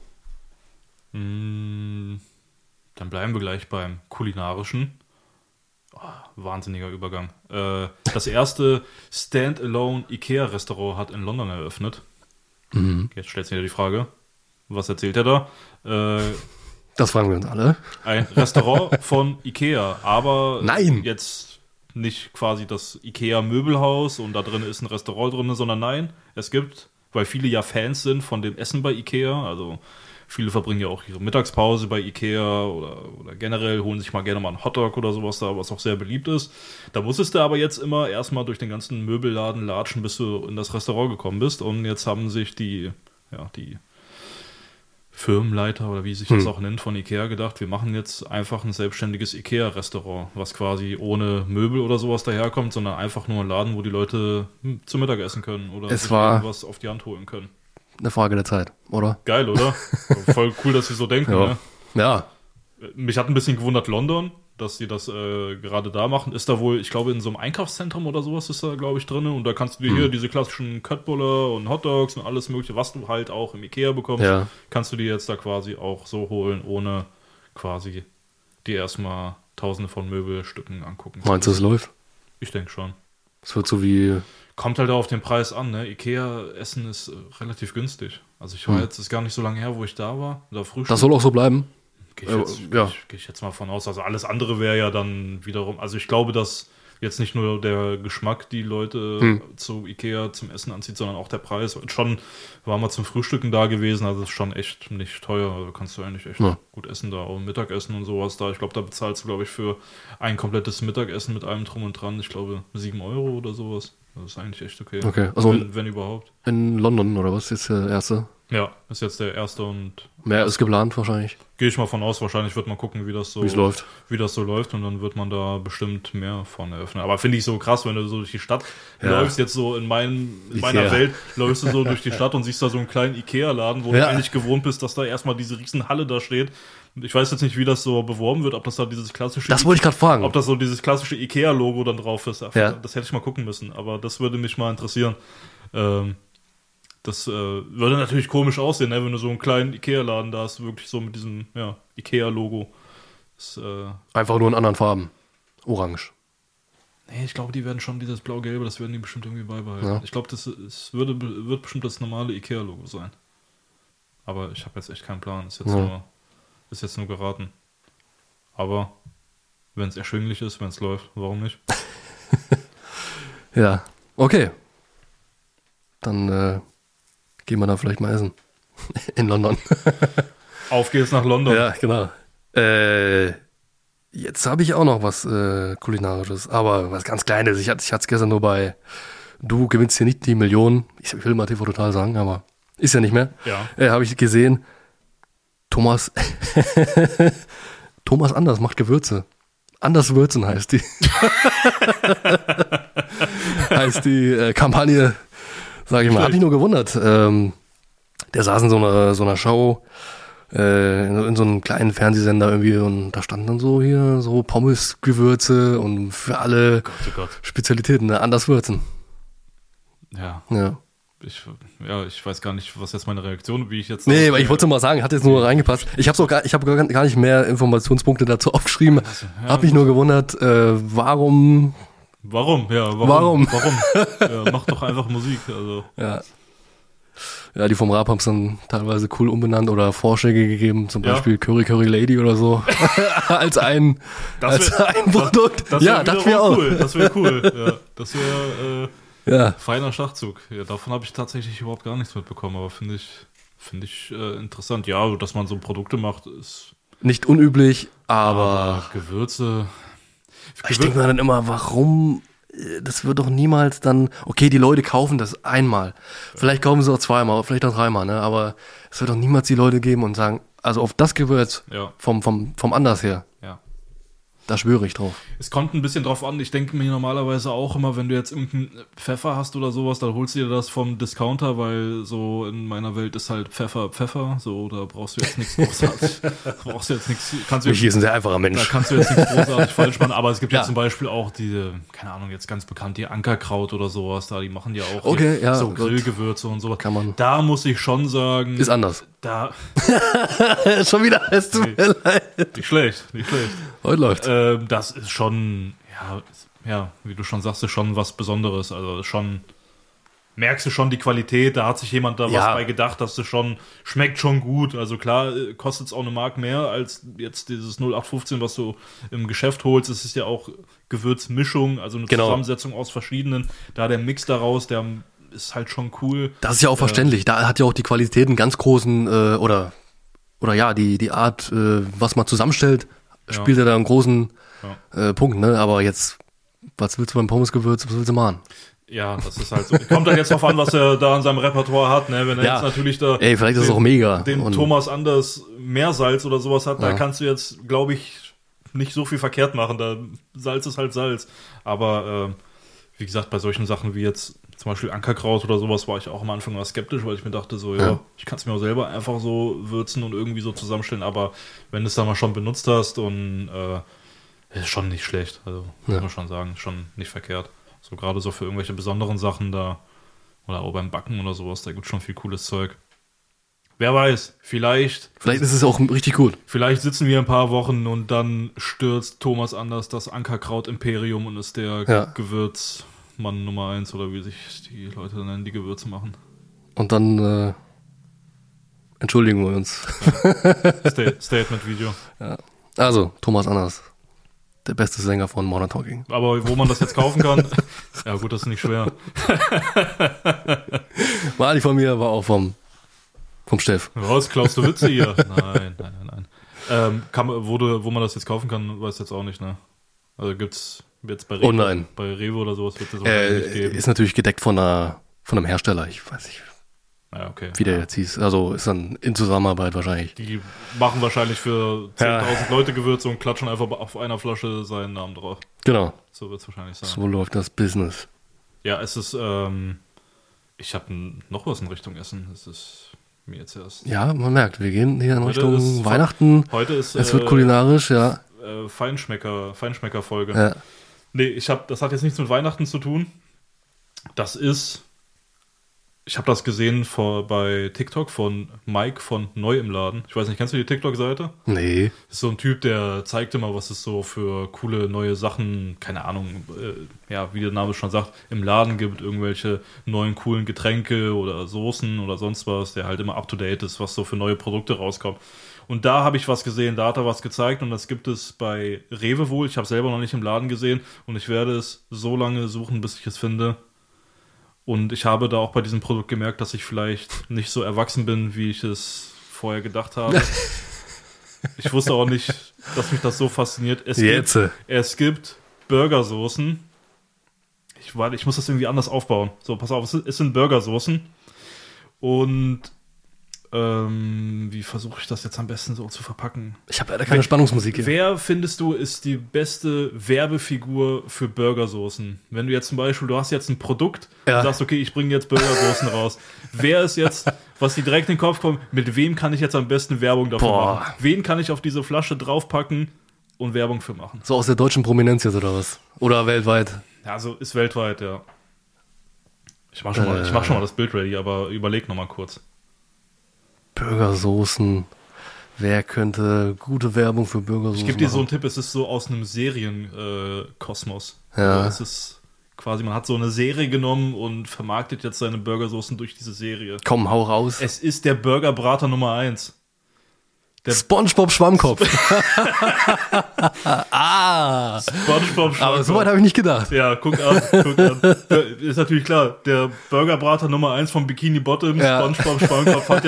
Dann bleiben wir gleich beim Kulinarischen. Oh, wahnsinniger Übergang. Das erste Standalone Ikea-Restaurant hat in London eröffnet. Jetzt stellt sich wieder die Frage, was erzählt er da? das fragen wir uns alle. Ein Restaurant von Ikea, aber Nein. jetzt nicht quasi das Ikea-Möbelhaus und da drin ist ein Restaurant drin, sondern nein, es gibt, weil viele ja Fans sind von dem Essen bei Ikea, also viele verbringen ja auch ihre Mittagspause bei Ikea oder generell holen sich mal gerne mal einen Hotdog oder sowas da, was auch sehr beliebt ist. Da musstest du aber jetzt immer erstmal durch den ganzen Möbelladen latschen, bis du in das Restaurant gekommen bist. Und jetzt haben sich die Firmenleiter oder wie sich das auch nennt von Ikea gedacht, wir machen jetzt einfach ein selbstständiges Ikea-Restaurant, was quasi ohne Möbel oder sowas daherkommt, sondern einfach nur ein Laden, wo die Leute zu Mittag essen können oder Es sich war- irgendwas auf die Hand holen können. Eine Frage der Zeit, oder? Geil, oder? Voll cool, dass sie so denken. Ja. Ne? Ja, Mich hat ein bisschen gewundert London, dass sie das gerade da machen. Ist da wohl, ich glaube, in so einem Einkaufszentrum oder sowas ist da, glaube ich, drin. Und da kannst du dir hier diese klassischen Köttbullar und Hotdogs und alles mögliche, was du halt auch im Ikea bekommst, Ja. kannst du dir jetzt da quasi auch so holen, ohne quasi dir erstmal tausende von Möbelstücken angucken zu meinst du, es müssen. läuft? Ich denke schon. Es wird so wie, Kommt halt auf den Preis an, ne? Ikea-Essen ist relativ günstig. Also ich war jetzt, ist gar nicht so lange her, wo ich da war. Da Frühstück. das soll auch so bleiben. Gehe ich, ja. geh ich jetzt mal von aus. Also alles andere wäre ja dann wiederum, also ich glaube, dass jetzt nicht nur der Geschmack die Leute zu Ikea zum Essen anzieht, sondern auch der Preis. Und schon waren wir zum Frühstücken da gewesen, also es ist schon echt nicht teuer. Also kannst du eigentlich echt Ja. gut essen da, auch Mittagessen und sowas da. Ich glaube, da bezahlst du, glaube ich, für ein komplettes Mittagessen mit allem drum und dran, ich glaube, 7 Euro oder sowas. Das ist eigentlich echt okay. Okay, also wenn überhaupt. in London oder was ist der erste? Ja, ist jetzt der erste und Mehr ist geplant wahrscheinlich, gehe ich mal von aus, wahrscheinlich wird man gucken, wie das wie es läuft. läuft und dann wird man da bestimmt mehr von eröffnen. Aber finde ich so krass, wenn du so durch die Stadt Ja. läufst, jetzt so in meiner Ikea. Welt, läufst du so durch die Stadt und siehst da so einen kleinen Ikea-Laden, wo Ja. du eigentlich gewohnt bist, dass da erstmal diese riesen Halle da steht. Ich weiß jetzt nicht, wie das so beworben wird, ob das da dieses klassische Das wollte ich gerade fragen. ob das so dieses klassische Ikea-Logo dann drauf ist. Ja. Das hätte ich mal gucken müssen, aber das würde mich mal interessieren. Das würde natürlich komisch aussehen, ne, wenn du so einen kleinen Ikea-Laden da hast, wirklich so mit diesem Ikea-Logo. Das, Einfach nur in anderen Farben. Orange. nee, ich glaube, die werden schon dieses Blau-Gelbe, das werden die bestimmt irgendwie beibehalten. Ja. Ich glaube, wird bestimmt das normale Ikea-Logo sein. Aber ich habe jetzt echt keinen Plan. Ist jetzt nur geraten. Aber wenn es erschwinglich ist, wenn es läuft, warum nicht? Ja, okay. Dann gehen wir da vielleicht mal essen. In London. Auf geht's nach London. Ja, genau. Jetzt habe ich auch noch was Kulinarisches, aber was ganz Kleines. Ich hatte es gestern nur bei Du gewinnst hier nicht die Millionen. Ich will mal TV Total sagen, aber ist ja nicht mehr. Ja. Habe ich gesehen. Thomas Anders macht Gewürze. Anders Würzen heißt die. heißt die Kampagne, sage ich mal. Hab mich nur gewundert. Der saß in so einer Show, in so einem kleinen Fernsehsender irgendwie und da standen dann so hier so Pommesgewürze und für alle Oh Gott. Spezialitäten, ne? Anders würzen. Ja. Ja. Ich weiß gar nicht, was jetzt meine Reaktion, wie ich jetzt. Nee, aber ich wollte mal sagen, hat jetzt nur reingepasst. Ich habe gar nicht mehr Informationspunkte dazu aufgeschrieben. ja, Hab mich nur gewundert, warum. Warum? Ja, Warum? Ja, mach doch einfach Musik. Also. Ja, die vom Rap haben es dann teilweise cool umbenannt oder Vorschläge gegeben, zum Ja. Beispiel Curry Lady oder so. als ein Produkt. Das wäre cool. Das wäre cool. Ja, das wäre Ja. feiner Schachzug. Ja, davon habe ich tatsächlich überhaupt gar nichts mitbekommen, aber finde ich interessant. Ja, dass man so Produkte macht, ist. Nicht unüblich, aber Gewürze. ich denke mir dann immer, warum? Das wird doch niemals dann, okay, die Leute kaufen das einmal. Vielleicht kaufen sie auch zweimal, vielleicht auch dreimal, ne? Aber es wird doch niemals die Leute geben und sagen, also auf das Gewürz Ja. vom Anders her. Ja. Da schwöre ich drauf. Es kommt ein bisschen drauf an. Ich denke mir normalerweise auch immer, wenn du jetzt irgendeinen Pfeffer hast oder sowas, dann holst du dir das vom Discounter, weil so in meiner Welt ist halt Pfeffer. So, da brauchst du jetzt nichts großartig. Hier ist ein sehr einfacher Mensch. Da kannst du jetzt nichts großartig falsch machen. Aber es gibt ja zum Beispiel auch diese, keine Ahnung, jetzt ganz bekannt, die Ankerkraut oder sowas. Da, die machen ja auch so Grillgewürze und sowas. Kann man. Da muss ich schon sagen. Ist anders. Da. Schon wieder, es tut mir leid. Nicht schlecht. Heute läuft. Das ist schon, ja, wie du schon sagst, ist schon was Besonderes. Also schon, merkst du schon die Qualität, da hat sich jemand da was bei gedacht, dass das schon, schmeckt schon gut. Also klar, kostet es auch eine Mark mehr als jetzt dieses 0815, was du im Geschäft holst. Es ist ja auch Gewürzmischung, also eine Zusammensetzung aus verschiedenen. Da der Mix daraus, der ist halt schon cool. Das ist ja auch verständlich. Da hat ja auch die Qualität einen ganz großen, oder ja, die Art, was man zusammenstellt, spielt ja da einen großen Punkt, ne? Aber jetzt, was willst du beim Pommesgewürz, was willst du machen? Ja, das ist halt so. Kommt dann jetzt drauf an, was er da in seinem Repertoire hat, ne? Wenn er jetzt natürlich da vielleicht ist es auch mega. Den Thomas Anders Meersalz oder sowas hat, da kannst du jetzt, glaube ich, nicht so viel verkehrt machen. Da Salz ist halt Salz. Aber wie gesagt, bei solchen Sachen wie jetzt zum Beispiel Ankerkraut oder sowas war ich auch am Anfang mal skeptisch, weil ich mir dachte so, ich kann es mir auch selber einfach so würzen und irgendwie so zusammenstellen, aber wenn du es dann mal schon benutzt hast und ist schon nicht schlecht, also muss man schon sagen, schon nicht verkehrt. So gerade so für irgendwelche besonderen Sachen da oder auch beim Backen oder sowas, da gibt es schon viel cooles Zeug. Wer weiß, vielleicht ist es auch richtig gut. Vielleicht sitzen wir ein paar Wochen und dann stürzt Thomas Anders das Ankerkraut-Imperium und ist der Gewürzmann Nummer 1 oder wie sich die Leute nennen, die Gewürze machen. Und dann entschuldigen wir uns. Statement-Video. Ja. Also, Thomas Anders, der beste Sänger von Modern Talking. Aber wo man das jetzt kaufen kann, ja gut, das ist nicht schwer. War nicht von mir, war auch vom Steff. Was, klaust du Witze hier? Nein. Wo man das jetzt kaufen kann, weiß jetzt auch nicht, ne? Also gibt's jetzt bei Rewe, bei Rewe oder sowas wird es wahrscheinlich nicht geben. Ist natürlich gedeckt von einem Hersteller, ich weiß nicht, wie der jetzt hieß. Also ist dann in Zusammenarbeit wahrscheinlich. Die machen wahrscheinlich für 10.000 Leute Gewürze und klatschen einfach auf einer Flasche seinen Namen drauf. Genau. So wird es wahrscheinlich sein. So läuft das Business. Ja, es ist, ich habe noch was in Richtung Essen. Es ist mir jetzt erst. Ja, man merkt, wir gehen hier in Richtung Weihnachten. Heute ist es wird kulinarisch, ja. Feinschmecker-Folge. Ja. Nee, das hat jetzt nichts mit Weihnachten zu tun. Ich habe das gesehen bei TikTok von Mike von Neu im Laden. Ich weiß nicht, kennst du die TikTok-Seite? Nee. Das ist so ein Typ, der zeigt immer, was es so für coole neue Sachen, keine Ahnung, wie der Name schon sagt, im Laden gibt, irgendwelche neuen coolen Getränke oder Soßen oder sonst was, der halt immer up-to-date ist, was so für neue Produkte rauskommt. Und da habe ich was gesehen, da hat er was gezeigt und das gibt es bei Rewe wohl. Ich habe selber noch nicht im Laden gesehen und ich werde es so lange suchen, bis ich es finde. Und ich habe da auch bei diesem Produkt gemerkt, dass ich vielleicht nicht so erwachsen bin, wie ich es vorher gedacht habe. Ich wusste auch nicht, dass mich das so fasziniert. Es gibt Burgersoßen. Ich muss das irgendwie anders aufbauen. So, pass auf, es sind Burgersoßen. Und wie versuche ich das jetzt am besten so zu verpacken? Ich habe leider keine Spannungsmusik hier. Wer, findest du, ist die beste Werbefigur für Burgersoßen? Wenn du jetzt zum Beispiel, du hast jetzt ein Produkt und sagst, okay, ich bringe jetzt Burgersoßen raus. Wer ist jetzt, was dir direkt in den Kopf kommt, mit wem kann ich jetzt am besten Werbung dafür machen? Wen kann ich auf diese Flasche draufpacken und Werbung für machen? So aus der deutschen Prominenz jetzt oder was? Oder weltweit? Ja, so ist weltweit, ja. Ich mach schon mal das Bild ready, aber überleg noch mal kurz. Burgersoßen. Wer könnte gute Werbung für Burgersoßen Ich gebe dir so einen Tipp, es ist so aus einem Serienkosmos. Ja. Also es ist quasi, man hat so eine Serie genommen und vermarktet jetzt seine Burgersoßen durch diese Serie. Komm, hau raus. Es ist der Burgerbrater Nummer 1. SpongeBob Schwammkopf. SpongeBob Schwammkopf. Aber so weit habe ich nicht gedacht. Ja, guck an. Ist natürlich klar, der Burgerbrater Nummer 1 vom Bikini Bottom, SpongeBob Schwammkopf, hat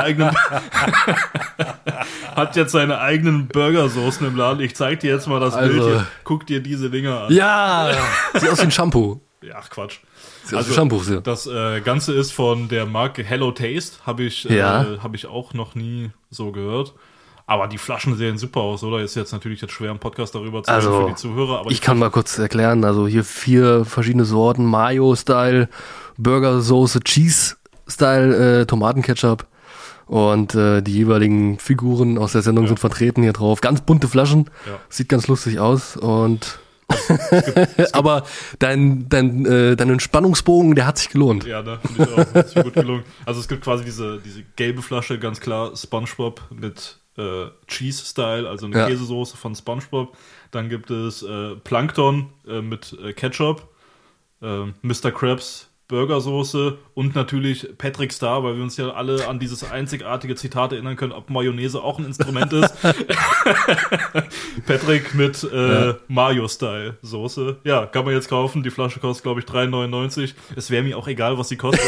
jetzt seine eigenen Burgersoßen im Laden. Ich zeig dir jetzt mal das Bild hier. Guck dir diese Dinger an. Ja, sieht aus wie ein Shampoo. Ja, ach Quatsch. Shampoo. Das Ganze ist von der Marke Hello Taste, habe ich auch noch nie so gehört. Aber die Flaschen sehen super aus, oder? Ist jetzt natürlich jetzt schwer, im Podcast darüber zu Also, reden für die Zuhörer. Aber ich kann mal kurz erklären, also hier 4 verschiedene Sorten, Mayo-Style, Burgersoße, Cheese-Style, Tomatenketchup und die jeweiligen Figuren aus der Sendung sind vertreten hier drauf. Ganz bunte Flaschen, sieht ganz lustig aus und aber dein Spannungsbogen, der hat sich gelohnt. Ja, ne, finde ich auch. Hat sich gut gelungen. Also es gibt quasi diese gelbe Flasche, ganz klar SpongeBob mit Cheese-Style, also eine Käsesoße von SpongeBob. Dann gibt es Plankton mit Ketchup, Mr. Krabs Burgersoße und natürlich Patrick Star, weil wir uns ja alle an dieses einzigartige Zitat erinnern können, ob Mayonnaise auch ein Instrument ist. Patrick mit Mayo-Style-Soße. Ja, kann man jetzt kaufen. Die Flasche kostet, glaube ich, 3,99. Es wäre mir auch egal, was sie kostet.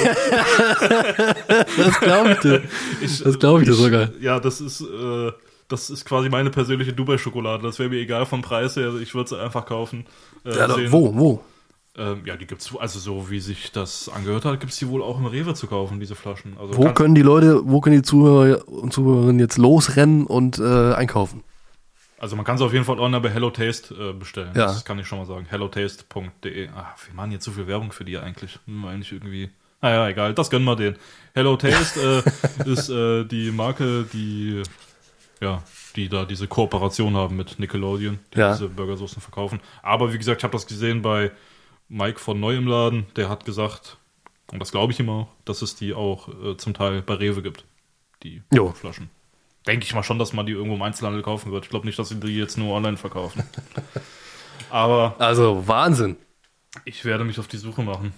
Das glaube ich dir. Das glaube ich dir sogar. Ja, das ist quasi meine persönliche Dubai-Schokolade. Das wäre mir egal vom Preis her. Ich würde sie einfach kaufen. Wo? Ja, die gibt's, also so wie sich das angehört hat, gibt's die wohl auch im Rewe zu kaufen, diese Flaschen. Also wo können die Zuhörer und Zuhörerinnen jetzt losrennen und einkaufen? Also man kann es auf jeden Fall online bei Hello Taste bestellen. Ja. Das kann ich schon mal sagen. hellotaste.de. Wir machen jetzt so viel Werbung für die eigentlich. Eigentlich irgendwie. Naja, egal, das gönnen wir denen. Hello Taste ist die Marke, die da diese Kooperation haben mit Nickelodeon, die diese Burgersoßen verkaufen. Aber wie gesagt, ich habe das gesehen bei Mike von Neu im Laden, der hat gesagt, und das glaube ich ihm auch, dass es die auch zum Teil bei Rewe gibt, die Flaschen. Denke ich mal schon, dass man die irgendwo im Einzelhandel kaufen wird. Ich glaube nicht, dass sie die jetzt nur online verkaufen. Aber also Wahnsinn. Ich werde mich auf die Suche machen.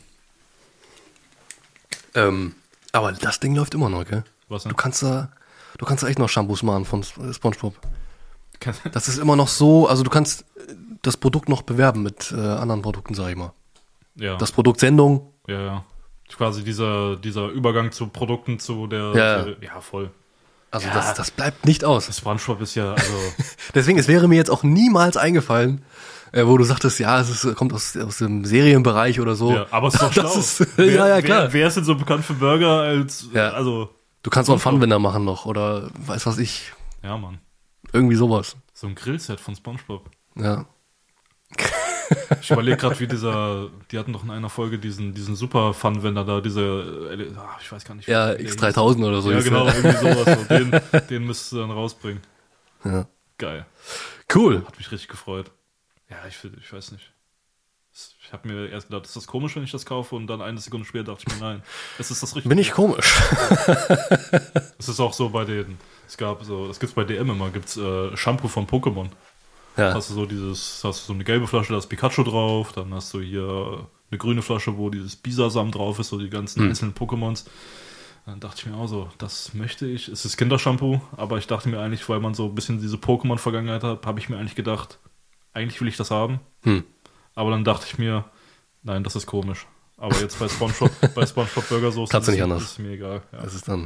Aber das Ding läuft immer noch, gell? Was denn? Du kannst da echt noch Shampoos machen von SpongeBob. Das ist immer noch so, also du kannst das Produkt noch bewerben mit anderen Produkten, sag ich mal. Ja. Das Produkt Sendung. Ja. Quasi dieser Übergang zu Produkten zu der... Ja, voll. Also das bleibt nicht aus. Das SpongeBob ist ja, also... Deswegen, es wäre mir jetzt auch niemals eingefallen, wo du sagtest, kommt aus dem Serienbereich oder so. Ja, aber es ist doch schlau. Klar. Wer ist denn so bekannt für Burger als... Ja. Also, du kannst auch einen Funwender machen noch oder weiß was ich. Ja, Mann. Irgendwie sowas. So ein Grillset von SpongeBob. Ja. Ich überlege gerade, die hatten doch in einer Folge diesen super Funwender da, ich weiß gar nicht. Ja, X3000 oder so. Ja, genau, irgendwie sowas. So. Den müsstest du dann rausbringen. Ja. Geil. Cool. Hat mich richtig gefreut. Ja, ich weiß nicht. Ich habe mir erst gedacht, ist das komisch, wenn ich das kaufe? Und dann eine Sekunde später dachte ich mir, nein, es ist das Richtige. Bin ich komisch? Es ist auch so bei das gibt's bei DM immer, gibt's Shampoo von Pokémon. Ja. Hast du so eine gelbe Flasche, da ist Pikachu drauf, dann hast du hier eine grüne Flasche, wo dieses Bisasam drauf ist, so die ganzen einzelnen Pokémons. Dann dachte ich mir auch so, das möchte ich. Es ist Kindershampoo, aber ich dachte mir eigentlich, weil man so ein bisschen diese Pokémon-Vergangenheit hat, habe ich mir eigentlich gedacht, eigentlich will ich das haben. Aber dann dachte ich mir, nein, das ist komisch. Aber jetzt bei SpongeBob Burgersoße kannst du nicht anders. Ist mir egal. Ja. Das ist dann,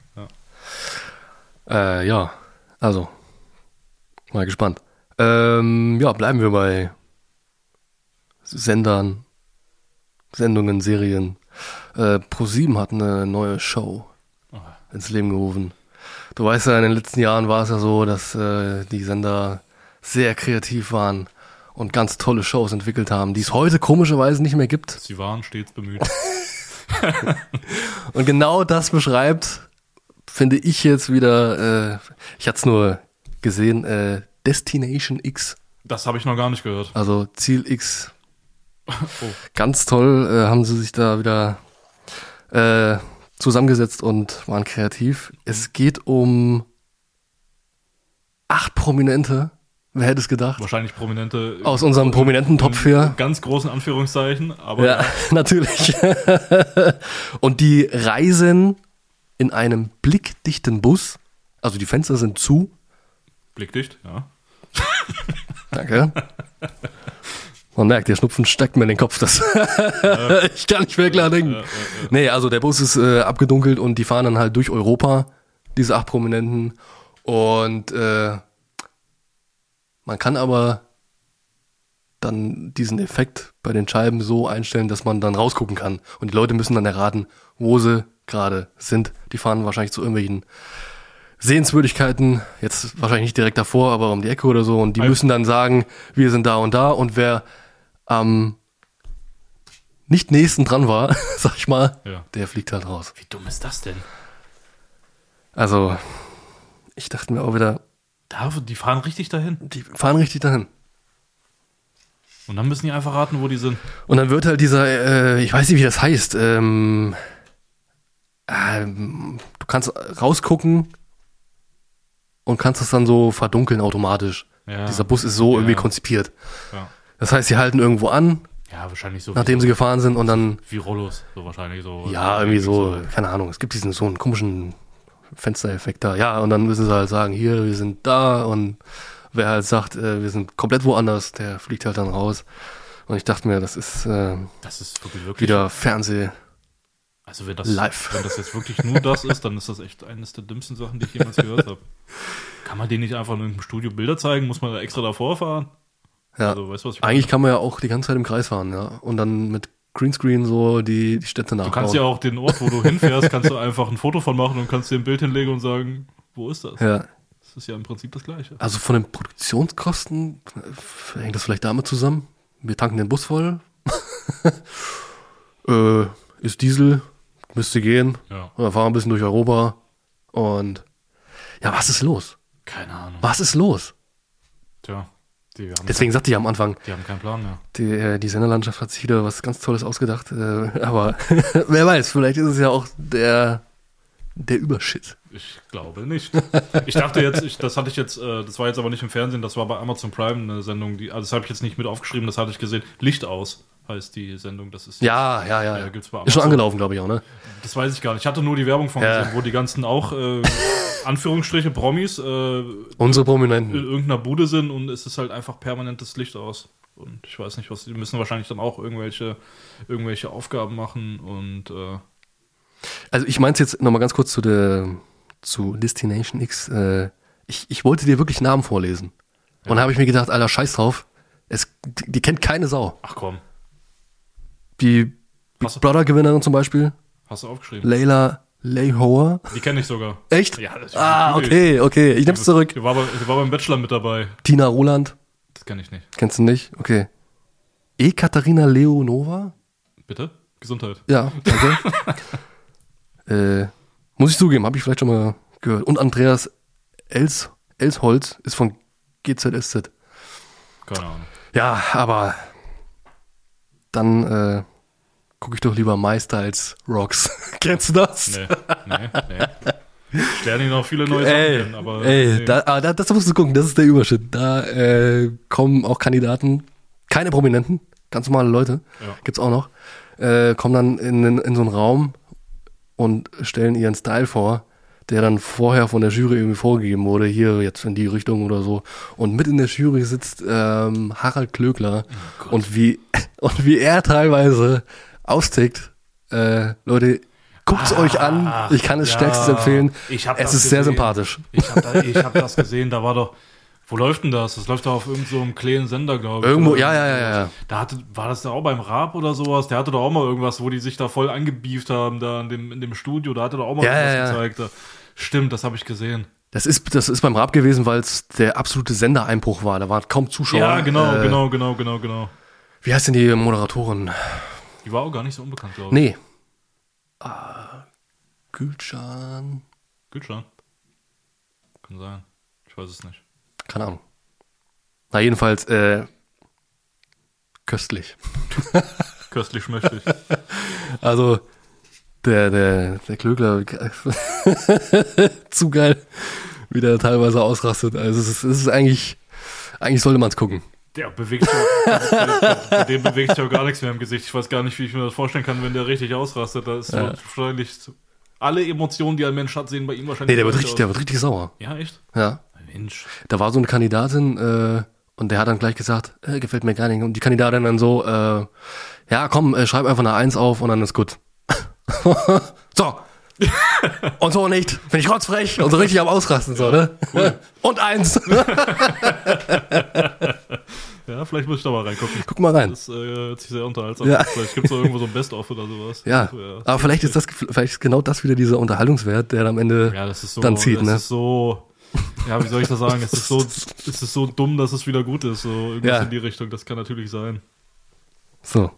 also, mal gespannt. Bleiben wir bei Sendungen, Serien. ProSieben hat eine neue Show ins Leben gerufen. Du weißt ja, in den letzten Jahren war es ja so, dass die Sender sehr kreativ waren und ganz tolle Shows entwickelt haben, die es heute komischerweise nicht mehr gibt. Sie waren stets bemüht. Und genau das beschreibt, finde ich jetzt wieder, ich hatte es nur gesehen, Destination X. Das habe ich noch gar nicht gehört. Also Ziel X. Ganz toll, haben sie sich da wieder zusammengesetzt und waren kreativ. Es geht um 8 Prominente. Wer hätte es gedacht? Wahrscheinlich Prominente. Aus unserem Prominenten-Top 4. Ganz großen Anführungszeichen, aber. Ja, natürlich. Und die reisen in einem blickdichten Bus. Also die Fenster sind zu. Blickdicht, ja. Danke. Man merkt, der Schnupfen steckt mir in den Kopf. Ich kann nicht mehr klar denken. Nee, also der Bus ist abgedunkelt und die fahren dann halt durch Europa, diese 8 Prominenten. Und man kann aber dann diesen Effekt bei den Scheiben so einstellen, dass man dann rausgucken kann. Und die Leute müssen dann erraten, wo sie gerade sind. Die fahren wahrscheinlich zu irgendwelchen Sehenswürdigkeiten, jetzt wahrscheinlich nicht direkt davor, aber um die Ecke oder so, und die müssen dann sagen, wir sind da, und wer am nicht nächsten dran war, sag ich mal, der fliegt halt raus. Wie dumm ist das denn? Also, ich dachte mir auch wieder... Die fahren richtig dahin? Die fahren richtig dahin. Und dann müssen die einfach raten, wo die sind. Und dann wird halt dieser, ich weiß nicht, wie das heißt, du kannst rausgucken und kannst das dann so verdunkeln automatisch. Ja. Dieser Bus ist so irgendwie konzipiert. Ja. Das heißt, sie halten irgendwo an, wahrscheinlich so, nachdem sie gefahren sind, und dann... Wie Rollos, so wahrscheinlich so. Ja, irgendwie so, keine Ahnung, es gibt so einen komischen Fenstereffekt da. Ja, und dann müssen sie halt sagen, hier, wir sind da, und wer halt sagt, wir sind komplett woanders, der fliegt halt dann raus. Und ich dachte mir, das ist wirklich wieder Fernseh. Also wenn das jetzt wirklich nur das ist, dann ist das echt eines der dümmsten Sachen, die ich jemals gehört habe. Kann man denen nicht einfach in irgendeinem Studio Bilder zeigen? Muss man da extra davor fahren? Ja, also, weißt du, was ich eigentlich kann man ja auch die ganze Zeit im Kreis fahren, ja. Und dann mit Greenscreen so die Städte nachbauen. Du kannst ja auch den Ort, wo du hinfährst, kannst du einfach ein Foto von machen und kannst dir ein Bild hinlegen und sagen, wo ist das? Ja. Das ist ja im Prinzip das Gleiche. Also von den Produktionskosten hängt das vielleicht damit zusammen. Wir tanken den Bus voll. Ist Diesel, müsste gehen. Ja. Oder fahren ein bisschen durch Europa. Und ja, was ist los? Keine Ahnung. Was ist los? Tja. Deswegen sagte ich am Anfang, die haben keinen Plan mehr. Die Senderlandschaft hat sich wieder was ganz Tolles ausgedacht. Aber wer weiß, vielleicht ist es ja auch der Übershit. Ich glaube nicht. Ich dachte jetzt, das war jetzt aber nicht im Fernsehen, das war bei Amazon Prime eine Sendung, das habe ich jetzt nicht mit aufgeschrieben, das hatte ich gesehen. Licht aus heißt die Sendung. Das ist ja. Gibt's bei Amazon. Ist schon angelaufen, glaube ich auch, ne? Das weiß ich gar nicht. Ich hatte nur die Werbung von gesehen, wo die ganzen auch, Anführungsstriche, Promis, unsere Prominenten, in irgendeiner Bude sind, und es ist halt einfach permanentes Licht aus. Und ich weiß nicht, die müssen wahrscheinlich dann auch irgendwelche Aufgaben machen, und also ich meins jetzt nochmal ganz kurz zu Destination X. Ich wollte dir wirklich Namen vorlesen. Ja. Und da habe ich mir gedacht, Alter, scheiß drauf. Die kennt keine Sau. Ach komm. Die Big Brother-Gewinnerin zum Beispiel. Hast du aufgeschrieben? Layla Leyhour. Die kenne ich sogar. Echt? Ja, das okay. Ich nehm's zurück. Die war beim Bachelor mit dabei. Tina Roland. Das kenne ich nicht. Kennst du nicht? Okay. Ekaterina Leonova. Bitte? Gesundheit. Ja, danke. Muss ich zugeben, habe ich vielleicht schon mal gehört. Und Andreas Elsholz ist von GZSZ. Keine Ahnung. Ja, aber dann gucke ich doch lieber Meister als Rocks. Kennst du das? Nee. Ich lerne noch viele neue Sachen kennen, aber... Das musst du gucken, das ist der Überschritt. Da kommen auch Kandidaten, keine Prominenten, ganz normale Leute, gibt's auch noch, kommen dann in so einen Raum und stellen ihren Style vor, der dann vorher von der Jury irgendwie vorgegeben wurde, hier jetzt in die Richtung oder so. Und mit in der Jury sitzt Harald Klöckler. Oh, und wie er teilweise austickt, Leute, guckt's euch an. Ich kann es stärkstens empfehlen. Es ist sehr sympathisch. Ich hab das gesehen, da war doch... Wo läuft denn das? Das läuft doch auf irgendeinem so kleinen Sender, glaube ich. Irgendwo, ja. War das da auch beim Raab oder sowas? Der hatte doch auch mal irgendwas, wo die sich da voll angebieft haben, da in dem Studio. Da hat er doch auch mal was gezeigt. Da. Stimmt, das habe ich gesehen. Das ist beim Raab gewesen, weil es der absolute Sendereinbruch war. Da waren kaum Zuschauer. Ja, genau. Wie heißt denn die Moderatorin? Die war auch gar nicht so unbekannt, glaube ich. Nee. Gülcan? Kann sein. Ich weiß es nicht. Keine Ahnung. Na, jedenfalls, köstlich. Köstlich schmöchtlich. Also, der Klöckler, zu geil, wie der teilweise ausrastet. Also, es ist eigentlich sollte man es gucken. Der bewegt bei dem bewegt sich auch gar nichts mehr im Gesicht. Ich weiß gar nicht, wie ich mir das vorstellen kann, wenn der richtig ausrastet. Da ist wahrscheinlich alle Emotionen, die ein Mensch hat, sehen bei ihm wahrscheinlich. Nee, der wird richtig sauer. Ja, echt? Ja. Mensch. Da war so eine Kandidatin, und der hat dann gleich gesagt, gefällt mir gar nicht. Und die Kandidatin dann so, ja komm, schreib einfach eine 1 auf und dann ist gut. So. Und so nicht. Finde ich rotzfrech. Und so richtig am Ausrasten, so, ne? Cool. Und 1. Ja, vielleicht muss ich da mal reingucken. Guck mal rein. Das hört sich sehr unterhaltsam. Ja. Vielleicht gibt es irgendwo so ein Best-of oder sowas. Ja, aber vielleicht ist genau das wieder dieser Unterhaltungswert, der am Ende das ist so, dann zieht, das ne? ist so, ja, wie soll ich das sagen? Es ist so dumm, dass es wieder gut ist. So irgendwas in die Richtung. Das kann natürlich sein. So.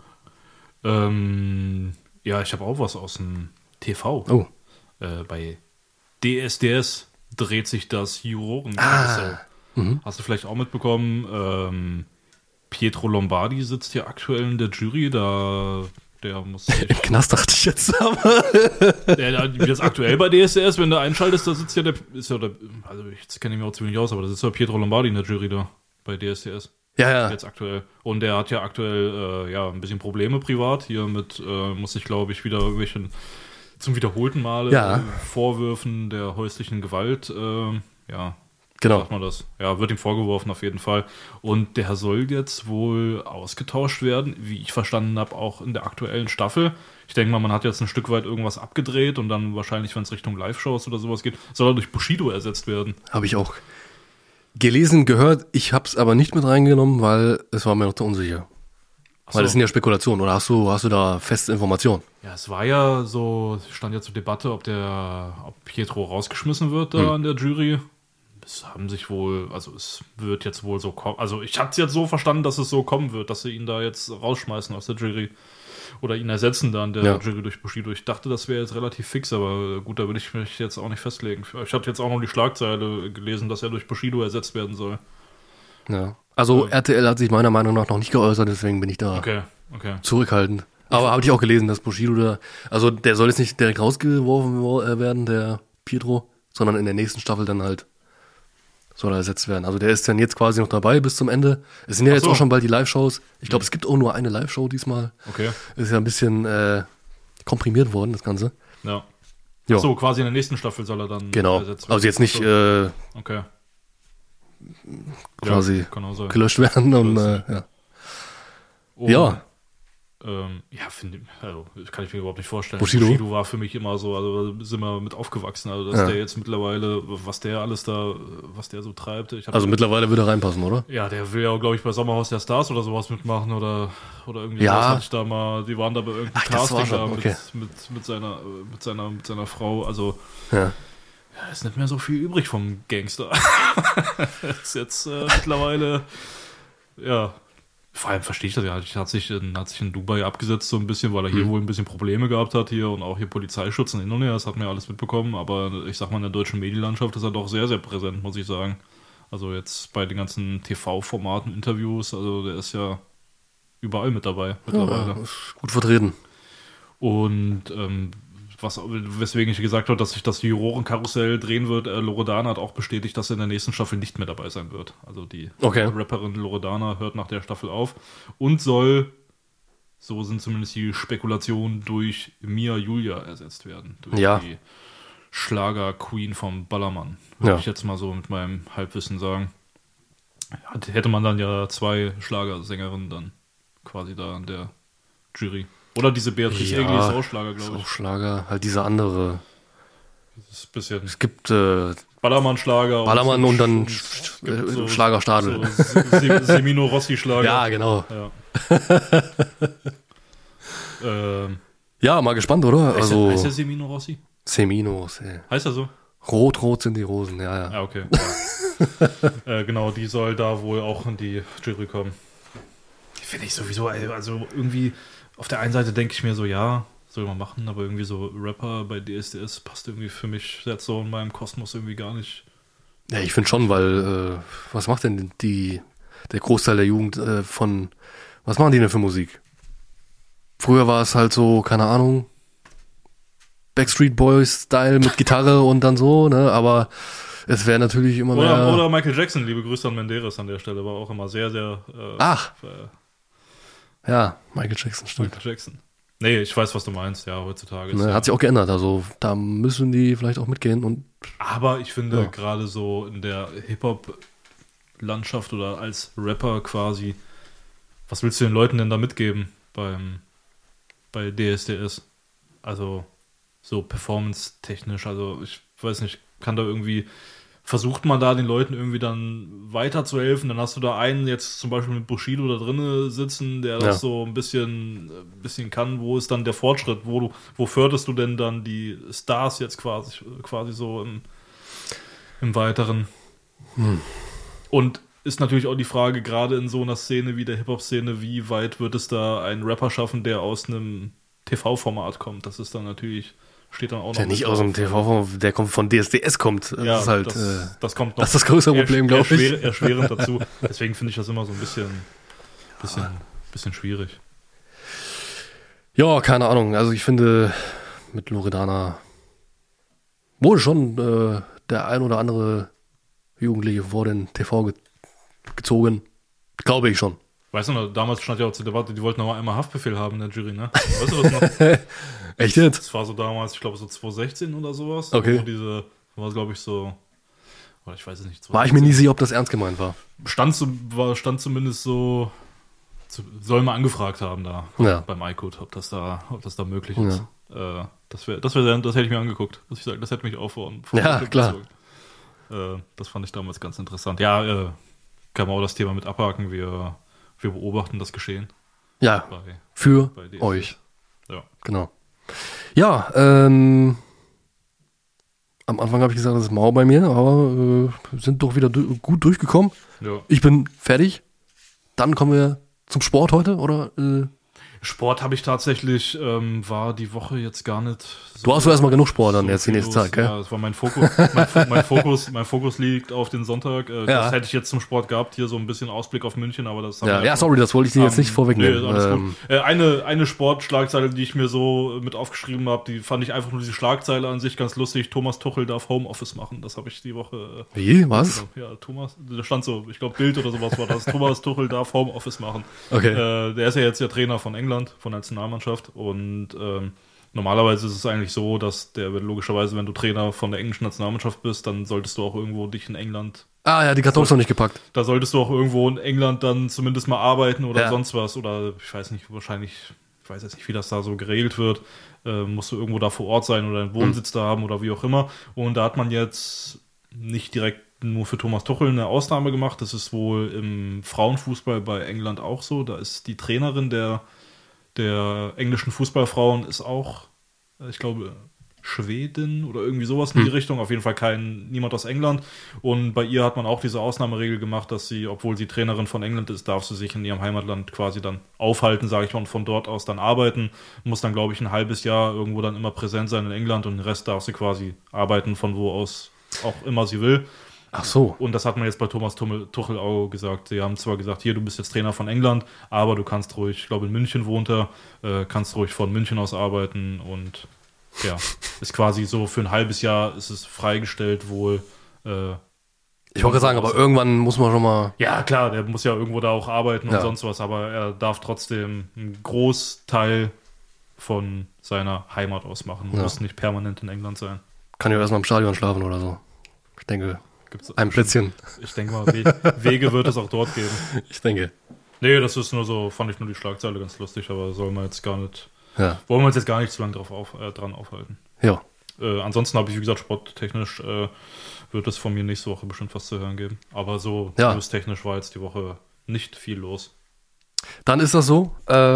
Ja, ich habe auch was aus dem TV. Oh. Bei DSDS dreht sich das Jurorenkarussell. Hast du vielleicht auch mitbekommen, Pietro Lombardi sitzt hier aktuell in der Jury, der muss sich... Im Knast dachte ich jetzt, aber... Wie das aktuell bei DSDS, wenn du einschaltest, da sitzt ja also jetzt kenne ich mich auch ziemlich aus, aber da sitzt ja Pietro Lombardi in der Jury da, bei DSDS. Ja. Jetzt aktuell. Und der hat ja aktuell ein bisschen Probleme privat. Hier muss ich glaube ich wieder irgendwelchen zum wiederholten Male Vorwürfen der häuslichen Gewalt, genau. sagt man das? Ja, wird ihm vorgeworfen auf jeden Fall. Und der soll jetzt wohl ausgetauscht werden, wie ich verstanden habe, auch in der aktuellen Staffel. Ich denke mal, man hat jetzt ein Stück weit irgendwas abgedreht und dann wahrscheinlich, wenn es Richtung Live-Shows oder sowas geht, soll er durch Bushido ersetzt werden. Habe ich auch gelesen, gehört. Ich habe es aber nicht mit reingenommen, weil es war mir noch zu unsicher. Weil das sind ja Spekulationen. Oder hast du da feste Informationen? Ja, es war ja so, stand ja zur Debatte, ob Pietro rausgeschmissen wird da in der Jury. Es wird jetzt wohl so kommen. Also ich habe es jetzt so verstanden, dass es so kommen wird, dass sie ihn da jetzt rausschmeißen aus der Jury. Oder ihn ersetzen da in der Jury durch Bushido. Ich dachte, das wäre jetzt relativ fix, aber gut, da will ich mich jetzt auch nicht festlegen. Ich habe jetzt auch noch die Schlagzeile gelesen, dass er durch Bushido ersetzt werden soll. Ja. Also RTL hat sich meiner Meinung nach noch nicht geäußert, deswegen bin ich da okay. zurückhaltend. Aber habe ich auch gelesen, dass Bushido also der soll jetzt nicht direkt rausgeworfen werden, der Pietro, sondern in der nächsten Staffel dann halt soll er ersetzt werden. Also der ist dann jetzt quasi noch dabei bis zum Ende. Es sind ja jetzt auch schon bald die Live-Shows. Ich glaube, es gibt auch nur eine Live-Show diesmal. Okay. Ist ja ein bisschen komprimiert worden, das Ganze. Ja. Jo. So, quasi in der nächsten Staffel soll er dann ersetzt werden. Also jetzt nicht okay. quasi kann auch sein. gelöscht werden. Und, kann ich mir überhaupt nicht vorstellen. Bushido war für mich immer so, also da sind wir mit aufgewachsen, also dass der jetzt mittlerweile, was der so treibt. Also mittlerweile würde er reinpassen, oder? Ja, der will ja, glaube ich, bei Sommerhaus der Stars oder sowas mitmachen oder irgendwie sowas hatte ich da mal, die waren da bei irgendeinem Casting da mit seiner Frau, also da ist nicht mehr so viel übrig vom Gangster. Ist jetzt mittlerweile, vor allem verstehe ich das ja, hat sich in Dubai abgesetzt so ein bisschen, weil er hier wohl ein bisschen Probleme gehabt hat hier und auch hier Polizeischutz und hin und her, das hat man ja alles mitbekommen, aber ich sag mal, in der deutschen Medienlandschaft ist er doch sehr, sehr präsent, muss ich sagen. Also jetzt bei den ganzen TV-Formaten, Interviews, also der ist ja überall mit dabei mittlerweile. Ja, ist gut vertreten. Und weswegen ich gesagt habe, dass sich das Jurorenkarussell drehen wird, Loredana hat auch bestätigt, dass er in der nächsten Staffel nicht mehr dabei sein wird. Also die Rapperin Loredana hört nach der Staffel auf und soll, so sind zumindest die Spekulationen, durch Mia Julia ersetzt werden. Durch die Schlager-Queen vom Ballermann. Würde ich jetzt mal so mit meinem Halbwissen sagen. Hätte man dann ja 2 Schlagersängerinnen dann quasi da in der Jury. Oder diese Beatrice Egli ist auch Schlager, glaube ich. Auch Schlager, halt diese andere. Das ist bisschen es gibt Ballermann-Schlager. Ballermann und dann so Schlagerstadel. So Semino Rossi-Schlager. Ja, genau. Ja, mal gespannt, oder? Heißt der Semino Rossi? Semino. Heißt er so? Rot sind die Rosen, ja. Ah, okay. Ja. Genau, die soll da wohl auch in die Jury kommen. Finde ich sowieso, also irgendwie... Auf der einen Seite denke ich mir so, ja, soll man machen, aber irgendwie so Rapper bei DSDS passt irgendwie für mich jetzt so in meinem Kosmos irgendwie gar nicht. Ja, ich finde schon, weil was macht denn der Großteil der Jugend was machen die denn für Musik? Früher war es halt so, keine Ahnung, Backstreet Boys-Style mit Gitarre und dann so, ne, aber es wäre natürlich immer mehr... Oder Michael Jackson, liebe Grüße an Menderes an der Stelle, war auch immer sehr, sehr... Ja, Michael Jackson, stimmt. Michael Jackson. Nee, ich weiß, was du meinst, ja, heutzutage. Ne, hat sich auch geändert, also da müssen die vielleicht auch mitgehen. Aber ich finde, gerade so in der Hip-Hop-Landschaft oder als Rapper quasi, was willst du den Leuten denn da mitgeben bei DSDS? Also so performance-technisch, also ich weiß nicht, kann da irgendwie versucht man da den Leuten irgendwie dann weiterzuhelfen. Dann hast du da einen jetzt zum Beispiel mit Bushido da drinnen sitzen, der das so ein bisschen kann. Wo ist dann der Fortschritt? Wo förderst du denn dann die Stars jetzt quasi so im Weiteren? Und ist natürlich auch die Frage, gerade in so einer Szene wie der Hip-Hop-Szene, wie weit wird es da einen Rapper schaffen, der aus einem TV-Format kommt? Das ist dann natürlich... steht dann auch noch. Der nicht aus dem TV, der kommt von DSDS kommt. Das ist halt, das kommt noch. Das ist das größere Problem, glaube ich. Erschwerend dazu. Deswegen finde ich das immer so ein bisschen schwierig. Ja, keine Ahnung. Also ich finde, mit Loredana wurde schon der ein oder andere Jugendliche vor den TV gezogen. Glaube ich schon. Weißt du noch, damals stand ja auch zur Debatte, die wollten noch einmal Haftbefehl haben in der Jury, ne? Weißt du das noch? Echt jetzt? Das war so damals, ich glaube so 2016 oder sowas. Okay. War glaube ich so, oder ich weiß es nicht. 2016. War ich mir nie sicher, ob das ernst gemeint war. Stand zumindest so, soll man angefragt haben da beim iCode, ob das da möglich ist. Das hätte ich mir angeguckt, muss ich sagen. Das hätte mich auch vor klar. Das fand ich damals ganz interessant. Ja, kann man auch das Thema mit abhaken. Wir beobachten das Geschehen. Ja, für euch. Ja. Genau. Ja, am Anfang habe ich gesagt, das ist mau bei mir, aber sind doch wieder gut durchgekommen. Ja. Ich bin fertig. Dann kommen wir zum Sport heute, oder? Sport habe ich tatsächlich, war die Woche jetzt gar nicht so. Du hast doch erstmal genug Sport dann jetzt die nächste Zeit, gell? Ja, das war mein Fokus. mein Fokus liegt auf den Sonntag. Das hätte ich jetzt zum Sport gehabt, hier so ein bisschen Ausblick auf München, aber das haben wir sorry, das wollte ich dir jetzt nicht vorwegnehmen. Nee, alles gut. Eine Sportschlagzeile, die ich mir so mit aufgeschrieben habe, die fand ich einfach nur diese Schlagzeile an sich ganz lustig. Thomas Tuchel darf Homeoffice machen. Das habe ich die Woche. Wie? Was? Ja, da stand so, ich glaube Bild oder sowas war das. Thomas Tuchel darf Homeoffice machen. Okay. Der ist ja jetzt der Trainer von England, von der Nationalmannschaft, und normalerweise ist es eigentlich so, dass logischerweise, wenn du Trainer von der englischen Nationalmannschaft bist, dann solltest du auch irgendwo dich in England... die Kartons noch nicht gepackt. Da solltest du auch irgendwo in England dann zumindest mal arbeiten oder sonst was, oder ich weiß nicht, wahrscheinlich, ich weiß jetzt nicht, wie das da so geregelt wird, musst du irgendwo da vor Ort sein oder einen Wohnsitz da haben oder wie auch immer, und da hat man jetzt nicht direkt nur für Thomas Tuchel eine Ausnahme gemacht. Das ist wohl im Frauenfußball bei England auch so. Da ist die Trainerin der englischen Fußballfrauen ist auch, ich glaube, Schweden oder irgendwie sowas in die Richtung. Auf jeden Fall niemand aus England. Und bei ihr hat man auch diese Ausnahmeregel gemacht, dass sie, obwohl sie Trainerin von England ist, darf sie sich in ihrem Heimatland quasi dann aufhalten, sage ich mal, und von dort aus dann arbeiten. Muss dann, glaube ich, ein halbes Jahr irgendwo dann immer präsent sein in England, und den Rest darf sie quasi arbeiten, von wo aus auch immer sie will. Ach so. Und das hat man jetzt bei Thomas Tuchel auch gesagt. Sie haben zwar gesagt, hier, du bist jetzt Trainer von England, aber du kannst ruhig, ich glaube in München wohnt er, kannst ruhig von München aus arbeiten, und ja, ist quasi so für ein halbes Jahr ist es freigestellt wohl. Ich wollte sagen, aber irgendwann muss man schon mal... Ja, klar, der muss ja irgendwo da auch arbeiten und sonst was, aber er darf trotzdem einen Großteil von seiner Heimat aus machen. Muss nicht permanent in England sein. Kann ja erstmal im Stadion schlafen oder so. Ich denke... Ein Plätzchen. Ich denke mal, Wege wird es auch dort geben. Ich denke. Nee, das ist nur so, fand ich nur die Schlagzeile ganz lustig, aber wollen wir jetzt gar nicht zu lange dran aufhalten. Ja. Ansonsten habe ich, wie gesagt, sporttechnisch wird es von mir nächste Woche bestimmt was zu hören geben. Aber so news-technisch war jetzt die Woche nicht viel los. Dann ist das so.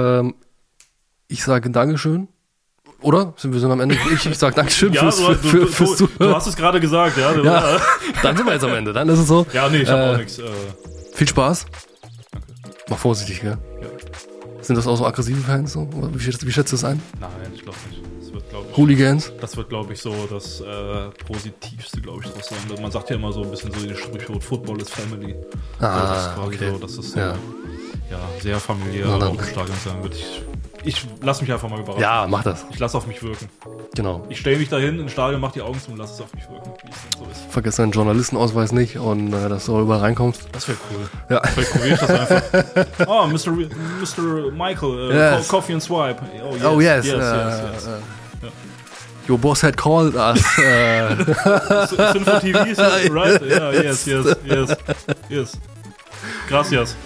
Ich sage Dankeschön. Oder? Wir sind am Ende. Ich sage Dankeschön fürs Zuhören. Du hast es gerade gesagt, ja. Dann sind wir jetzt am Ende. Dann ist es so. Ja, nee, ich habe auch nichts. Viel Spaß. Danke. Mach vorsichtig, gell? Ja. Sind das auch so aggressive Fans? So? Wie schätzt du das ein? Nein, ich glaube nicht. Hooligans? Das wird, glaube ich, so das Positivste, glaube ich, draus sein. Man sagt ja immer so ein bisschen so die Sprichwort, Football is Family. Das ist quasi so, das ist so, sehr familiär auch im Stadion sein wird. Ich lasse mich einfach mal überraschen. Ja, mach das. Ich lasse auf mich wirken. Genau. Ich stelle mich dahin ins Stadion, mach die Augen zu und lass es auf mich wirken, wie es dann so ist. Vergiss deinen Journalistenausweis nicht und dass du überall reinkommst. Das wäre cool. Ja. Vielleicht probiere ich das einfach. Oh, Mr. Michael, Coffee and Swipe. Oh, yes. Yes. Your boss had called us. Sinfo TV, right? Yeah, yes. Gracias.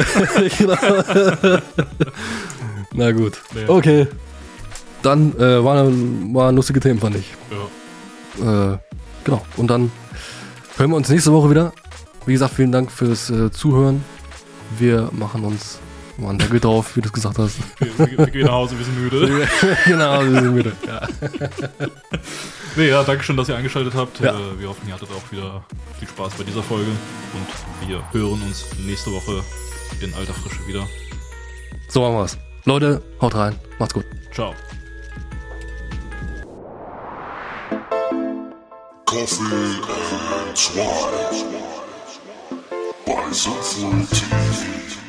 Na gut. Nee. Okay. Dann waren lustige Themen, fand ich. Ja. Genau. Und dann hören wir uns nächste Woche wieder. Wie gesagt, vielen Dank fürs Zuhören. Wir machen uns mal einen Deckel drauf, wie du es gesagt hast. Wir gehen nach Hause, wir sind müde. Genau, wir sind müde. Ja. Nee, ja, danke schön, dass ihr eingeschaltet habt. Ja. Wir hoffen, ihr hattet auch wieder viel Spaß bei dieser Folge. Und wir hören uns nächste Woche in alter Frische wieder. So machen wir's. Leute, haut rein. Macht's gut. Ciao. Coffee and Swine by Soulful TV.